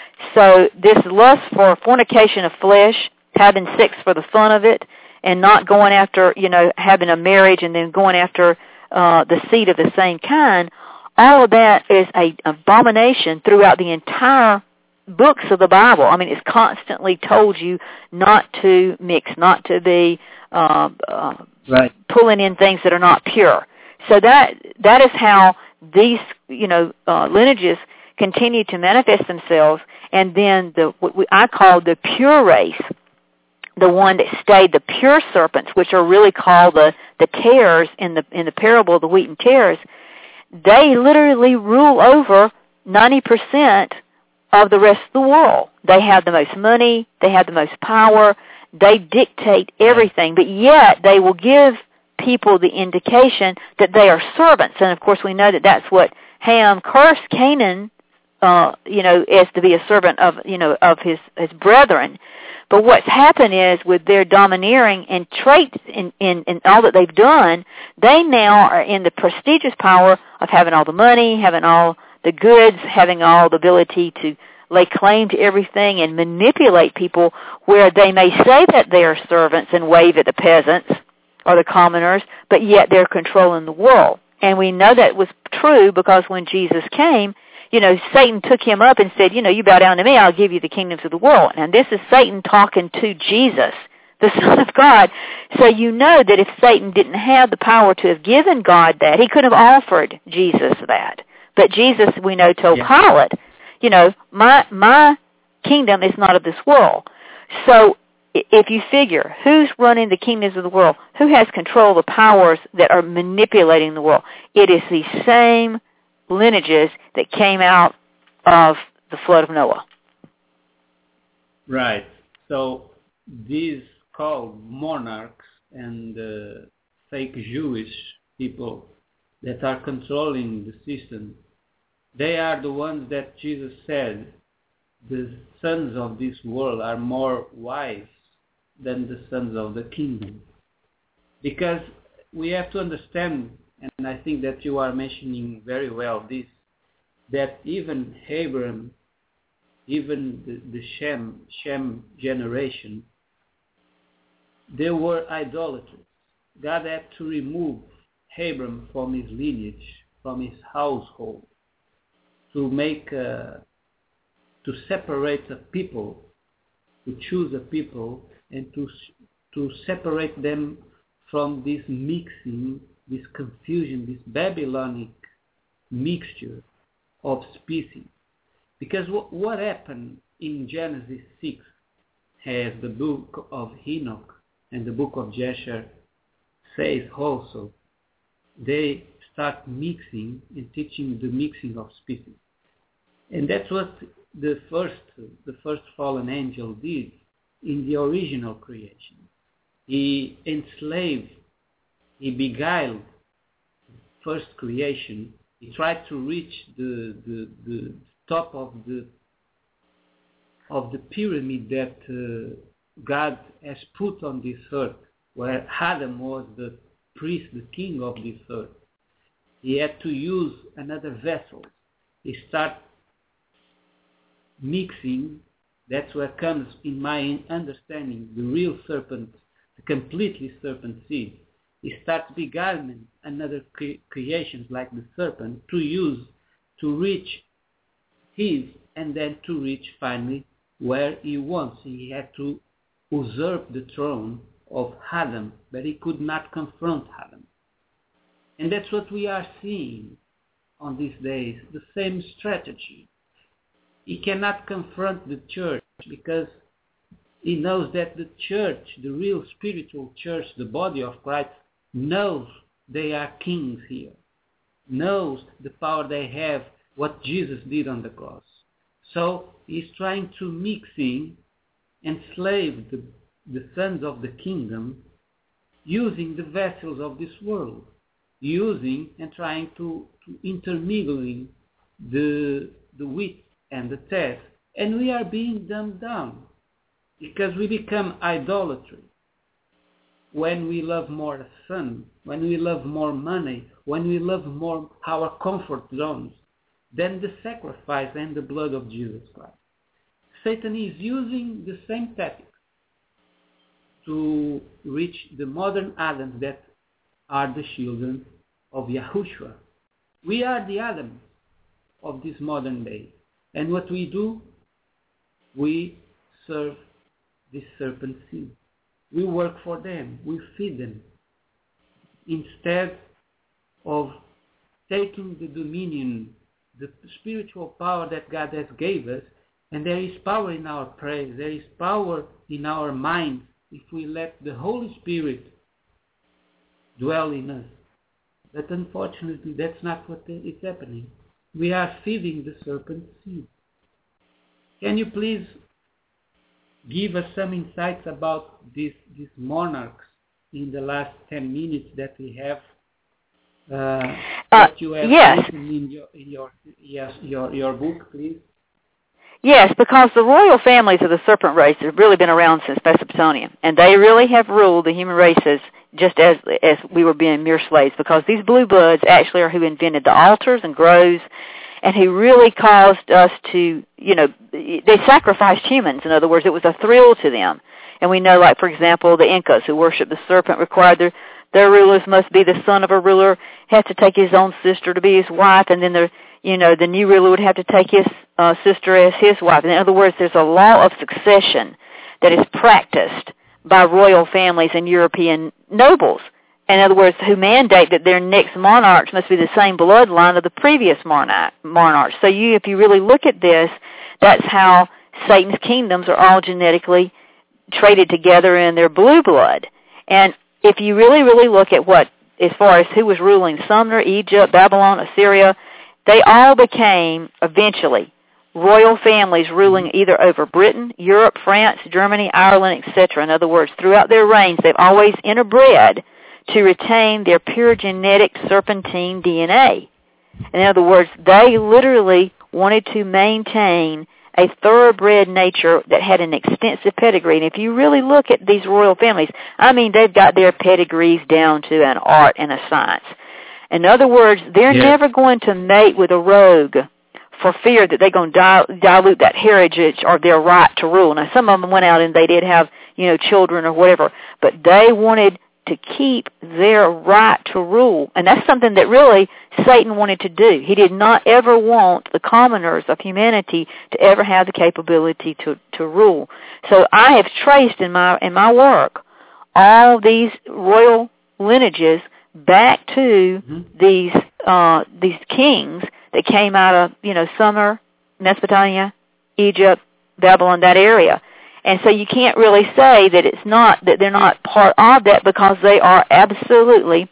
So this lust for fornication of flesh, having sex for the fun of it, and not going after, you know, having a marriage and then going after uh, the seed of the same kind, all of that is an abomination throughout the entire books of the Bible. I mean, it's constantly told you not to mix, not to be uh, uh,
right.
pulling in things that are not pure. So that that is how these, you know, uh, lineages continue to manifest themselves. And then the what we, I call the pure race, the one that stayed, the pure serpents, which are really called the, the tares in the in the parable of the wheat and tares, they literally rule over ninety percent of the rest of the world. They have the most money, they have the most power, they dictate everything, but yet they will give people the indication that they are servants. And of course we know that that's what Ham cursed Canaan, uh, you know, as to be a servant of, you know, of his, his brethren. But what's happened is with their domineering and traits in, in, in all that they've done, they now are in the prestigious power of having all the money, having all the goods, having all the ability to lay claim to everything and manipulate people, where they may say that they are servants and wave at the peasants or the commoners, but yet they're controlling the world. And we know that was true because when Jesus came, you know, Satan took him up and said, you know, you bow down to me, I'll give you the kingdoms of the world. And this is Satan talking to Jesus, the Son of God. So you know that if Satan didn't have the power to have given God that, he could have offered Jesus that. But Jesus, we know, told yeah. Pilate, you know, my my kingdom is not of this world. So if you figure, who's running the kingdoms of the world? Who has control of the powers that are manipulating the world? It is the same lineages that came out of the flood of Noah.
Right. So these called monarchs and uh, fake Jewish people that are controlling the system, they are the ones that Jesus said the sons of this world are more wise than the sons of the kingdom. Because we have to understand, and I think that you are mentioning very well this, that even Abraham even the, the Shem, Shem generation, there were idolaters. God had to remove Abram from his lineage, from his household, to make, a, to separate a people, to choose a people, and to to separate them from this mixing, this confusion, this Babylonic mixture of species. Because what, what happened in Genesis six, as the book of Enoch and the book of Jasher says also, they start mixing and teaching the mixing of species. And that's what the first, the first fallen angel did in the original creation. He enslaved, he beguiled first creation. He tried to reach the, the, the top of the of the pyramid that uh, God has put on this earth, where Adam was the priest, the king of this earth. He had to use another vessel. He started mixing. That's where comes, in my understanding, the real serpent, the completely serpent seed. He starts beguiling another cre- creations like the serpent to use, to reach his, and then to reach finally where he wants. He had to usurp the throne of Adam, but he could not confront Adam. And that's what we are seeing on these days, the same strategy. He cannot confront the church because he knows that the church, the real spiritual church, the body of Christ, knows they are kings here, knows the power they have, what Jesus did on the cross. So he's trying to mix in, enslave the, the sons of the kingdom, using the vessels of this world, using and trying to, to intermingling the, the wheat and the tares. And we are being dumbed down because we become idolatry. When we love more the sun, when we love more money, when we love more our comfort zones than the sacrifice and the blood of Jesus Christ. Satan is using the same tactics to reach the modern Adams that are the children of Yahushua. We are the Adams of this modern day. And what we do, we serve this serpent seed. We work for them. We feed them. Instead of taking the dominion, the spiritual power that God has gave us, and there is power in our praise, there is power in our minds if we let the Holy Spirit dwell in us. But unfortunately, that's not what is happening. We are feeding the serpent seed. Can you please give us some insights about these these monarchs in the last ten minutes that we have? Uh, that you have
yes.
written in your in your yes your your book, please.
Yes, because the royal families of the serpent race have really been around since Mesopotamia, and they really have ruled the human races just as as we were being mere slaves. Because these blue bloods actually are who invented the altars and groves, and who really caused us to, you know, they sacrificed humans. In other words, it was a thrill to them. And we know, like, for example, the Incas who worshiped the serpent required their, their rulers must be the son of a ruler, had to take his own sister to be his wife, and then the, you know, the new ruler would have to take his uh, sister as his wife. In other words, there's a law of succession that is practiced by royal families and European nobles. In other words, who mandate that their next monarchs must be the same bloodline of the previous monarch, monarchs. So you, if you really look at this, that's how Satan's kingdoms are all genetically traded together in their blue blood. And if you really, really look at what, as far as who was ruling Sumner, Egypt, Babylon, Assyria, they all became, eventually, royal families ruling either over Britain, Europe, France, Germany, Ireland, et cetera. In other words, throughout their reigns, they've always interbred to retain their pure genetic serpentine D N A. In other words, they literally wanted to maintain a thoroughbred nature that had an extensive pedigree. And if you really look at these royal families, I mean, they've got their pedigrees down to an art and a science. In other words, they're
yes.
never going to mate with a rogue for fear that they're going to dilute that heritage or their right to rule. Now, some of them went out and they did have, you know, children or whatever, but they wanted to keep their right to rule. And that's something that really Satan wanted to do. He did not ever want the commoners of humanity to ever have the capability to, to rule. So I have traced in my in my work all these royal lineages back to mm-hmm. these uh, these kings that came out of, you know, Sumer, Mesopotamia, Egypt, Babylon, that area. And so you can't really say that it's not, that they're not part of that, because they are absolutely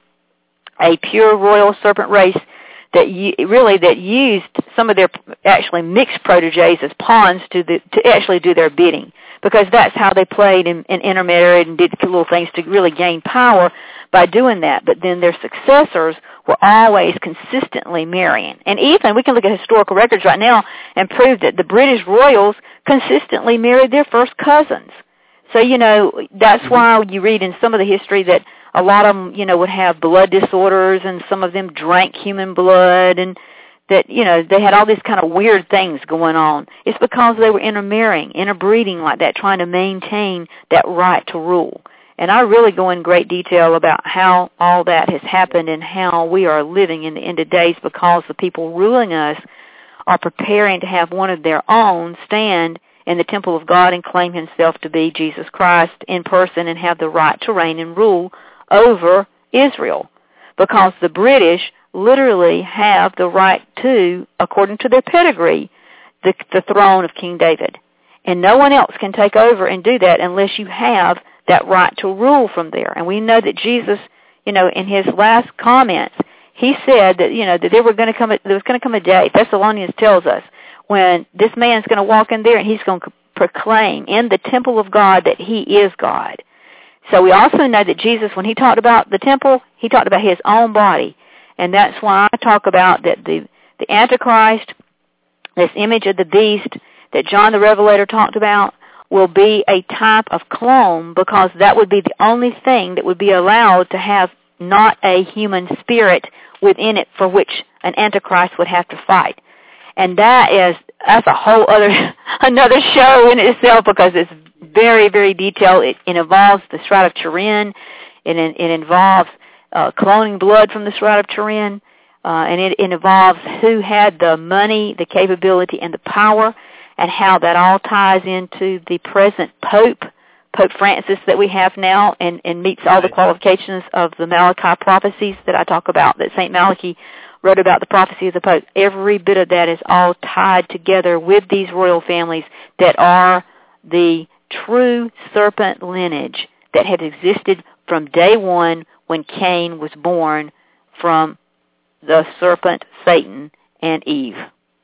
a pure royal serpent race that you, really that used some of their actually mixed proteges as pawns to the, to actually do their bidding, because that's how they played and, and intermarried and did little things to really gain power by doing that. But then their successors were always consistently marrying. And even, we can look at historical records right now and prove that the British royals consistently married their first cousins. So, you know, that's why you read in some of the history that a lot of them, you know, would have blood disorders, and some of them drank human blood, and that, you know, they had all these kind of weird things going on. It's because they were intermarrying, interbreeding like that, trying to maintain that right to rule. And I really go in great detail about how all that has happened and how we are living in the end of days, because the people ruling us are preparing to have one of their own stand in the temple of God and claim himself to be Jesus Christ in person and have the right to reign and rule over Israel, because the British literally have the right to, according to their pedigree, the, the throne of King David. And no one else can take over and do that unless you have that right to rule from there. And we know that Jesus, you know, in his last comments, he said that, you know, that there were going to come a, there was going to come a day, Thessalonians tells us, when this man's going to walk in there and he's going to proclaim in the temple of God that he is God. So we also know that Jesus, when he talked about the temple, he talked about his own body. And that's why I talk about that the, the Antichrist, this image of the beast that John the Revelator talked about, will be a type of clone, because that would be the only thing that would be allowed to have not a human spirit within it, for which an Antichrist would have to fight. And that is, that's a whole other, another show in itself, because it's very, very detailed. It, it involves the Shroud of Turin. It, it involves uh, cloning blood from the Shroud of Turin. Uh, and it, it involves who had the money, the capability, and the power, and how that all ties into the present Pope, Pope Francis that we have now, and, and meets all the qualifications of the Malachi prophecies that I talk about, that Saint Malachi wrote about the prophecy of the Pope. Every bit of that is all tied together with these royal families that are the true serpent lineage that had existed from day one when Cain was born from the serpent Satan and Eve.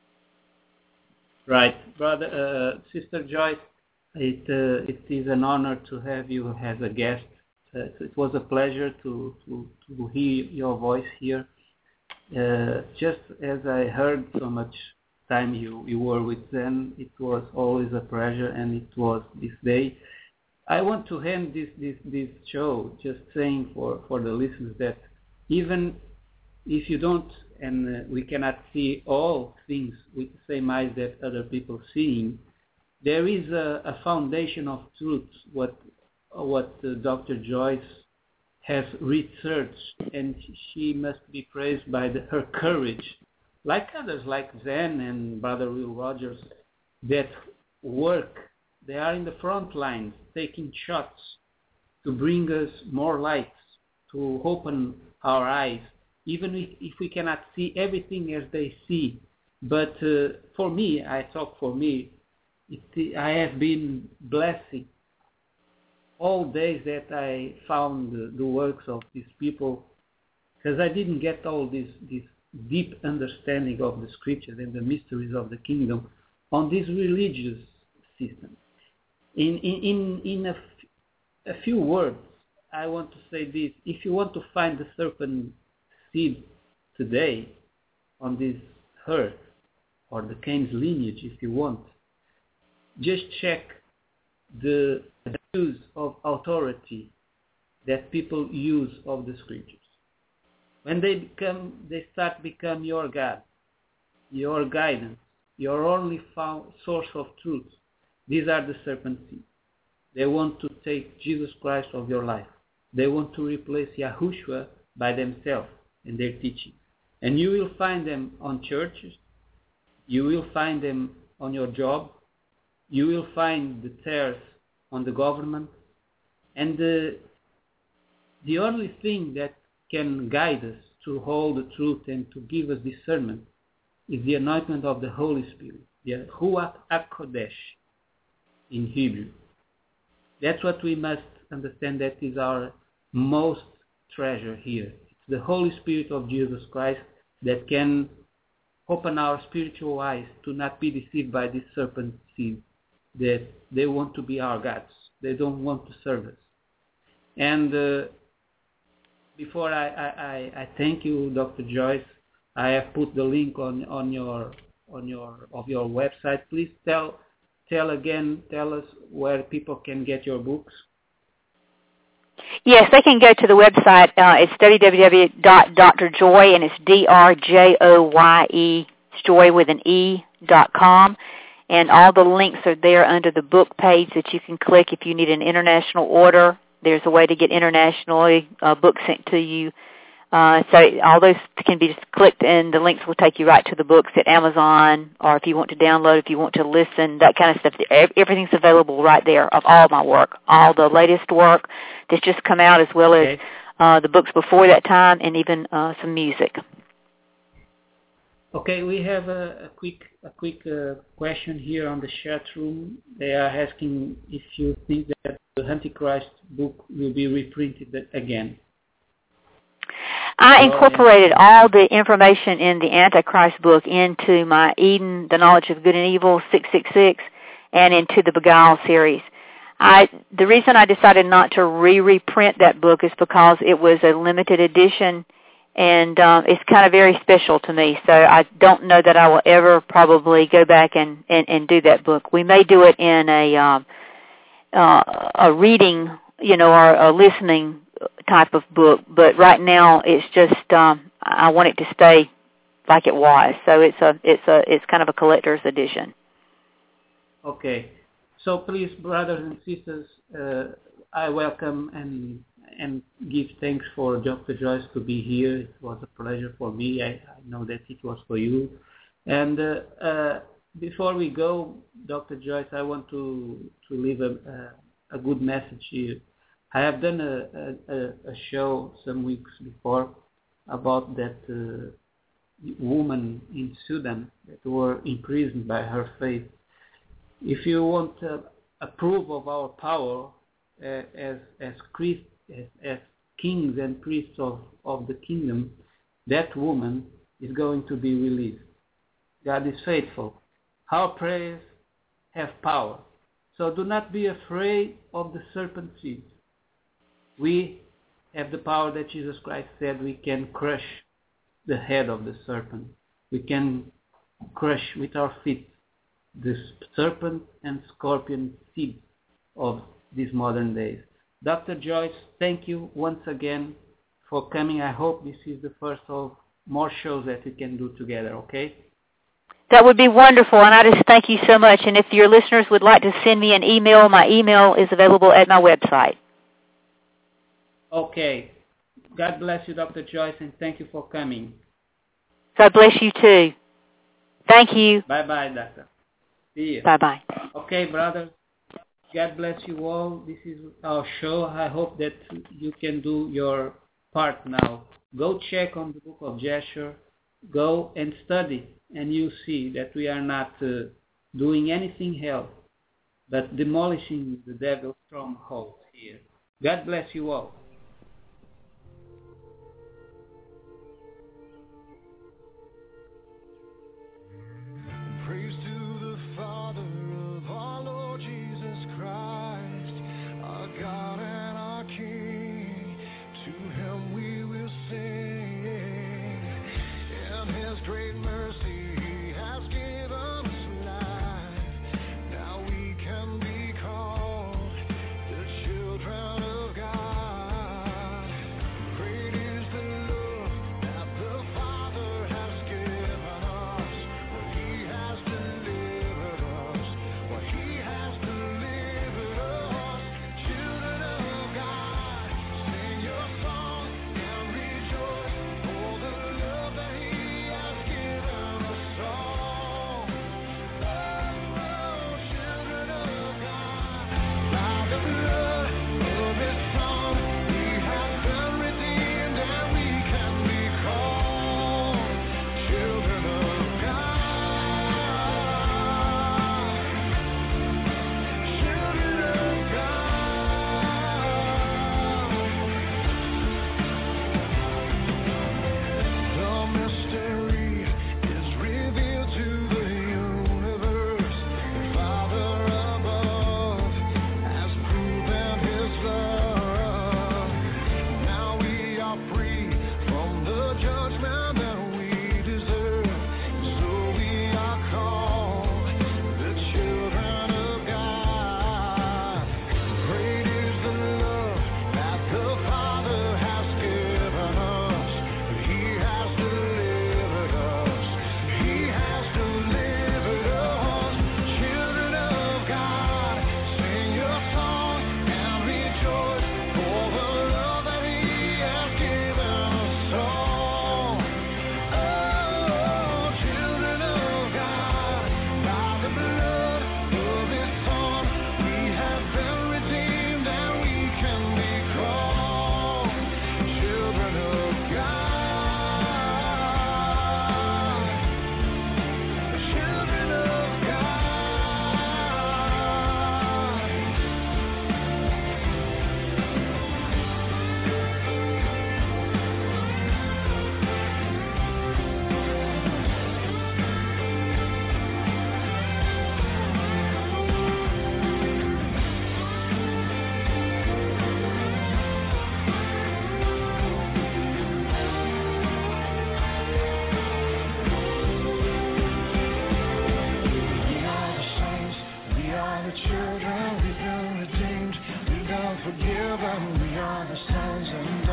Right, brother, uh, Sister Joyce, it uh, it is an honor to have you as a guest. Uh, it was a pleasure to, to, to hear your voice here. Uh, just as I heard so much time you, you were with them, it was always a pleasure, and it was this day. I want to end this, this, this show just saying for, for the listeners that even if you don't, and uh, we cannot see all things with the same eyes that other people seeing, there is a, a foundation of truth, what what uh, Doctor Joyce has researched, and she must be praised by the, her courage, like others like Zen and Brother Will Rogers, that work. They are in the front lines, taking shots to bring us more lights, to open our eyes, even if, if we cannot see everything as they see. But uh, for me, I talk for me, it, I have been blessed all days that I found the, the works of these people, because I didn't get all this, this deep understanding of the scriptures and the mysteries of the kingdom on this religious system. In, in, in, in a, f- a few words, I want to say this. If you want to find the serpent seed today on this earth, or the Cain's lineage if you want, just check the use of authority that people use of the scriptures. When they become, they start become your God, your guidance, your only found source of truth. These are the serpent seeds. They want to take Jesus Christ of your life. They want to replace Yahushua by themselves and their teaching. And you will find them on churches. You will find them on your job. You will find the tares on the government. And the, the only thing that can guide us to hold the truth and to give us discernment is the anointment of the Holy Spirit, the Ruach HaKodesh in Hebrew. That's what we must understand, that is our most treasure here. It's the Holy Spirit of Jesus Christ that can open our spiritual eyes to not be deceived by this serpent seed, that they want to be our gods. They don't want to serve us. And uh, before I, I, I thank you, Doctor Joyce, I have put the link on, on your on your of your website. Please tell tell again, tell us where people can get your books.
Yes, they can go to the website. Uh, it's w w w dot d r joye, and it's D R J O Y E, joy with an E, dot com. And all the links are there under the book page that you can click if you need an international order. There's a way to get internationally uh, books sent to you. Uh, so all those can be just clicked, and the links will take you right to the books at Amazon, or if you want to download, if you want to listen, that kind of stuff. Everything's available right there of all my work, all the latest work that's just come out, as well as
okay.
uh, the books before that time, and even uh, some music.
Okay, we have a, a quick a quick uh, question here on the chat room. They are asking if you think that the Antichrist book will be reprinted again.
I incorporated all the information in the Antichrist book into my Eden, the Knowledge of Good and Evil, six six six, and into the Beguile series. I, the reason I decided not to re-reprint that book is because it was a limited edition, and um, it's kind of very special to me, so I don't know that I will ever probably go back and, and, and do that book. We may do it in a, um, uh, a reading, you know, or a listening type of book, but right now it's just um, I want it to stay like it was. So it's a it's a it's kind of a collector's edition.
Okay, so please, brothers and sisters, uh, I welcome and and give thanks for Doctor Joyce to be here. It was a pleasure for me. I, I know that it was for you. And uh, uh, before we go, Doctor Joyce, I want to to leave a a, a good message here. I have done a, a, a show some weeks before about that uh, woman in Sudan that were imprisoned by her faith. If you want to approve of our power uh, as as, Christ, as as kings and priests of, of the kingdom, that woman is going to be released. God is faithful. Our prayers have power. So do not be afraid of the serpent seed. We have the power that Jesus Christ said we can crush the head of the serpent. We can crush with our feet the serpent and scorpion seed of these modern days. Doctor Joyce, thank you once again for coming. I hope this is the first of more shows that we can do together, okay?
That would be wonderful, and I just thank you so much. And if your listeners would like to send me an email, my email is available at my website.
Okay. God bless you, Doctor Joyce, and thank you for coming.
God bless you too. Thank you.
Bye-bye, Doctor. See you.
Bye-bye.
Okay, brothers. God bless you all. This is our show. I hope that you can do your part now. Go check on the book of Jasher. Go and study, and you see that we are not uh, doing anything else but demolishing the devil's strongholds here. God bless you all.
Praise to the Father of our Lord Jesus Christ, our God and our King. To Him we will sing. In His great mercy He has given us life. Now we can be called the children of God. forgiven, we are the sons and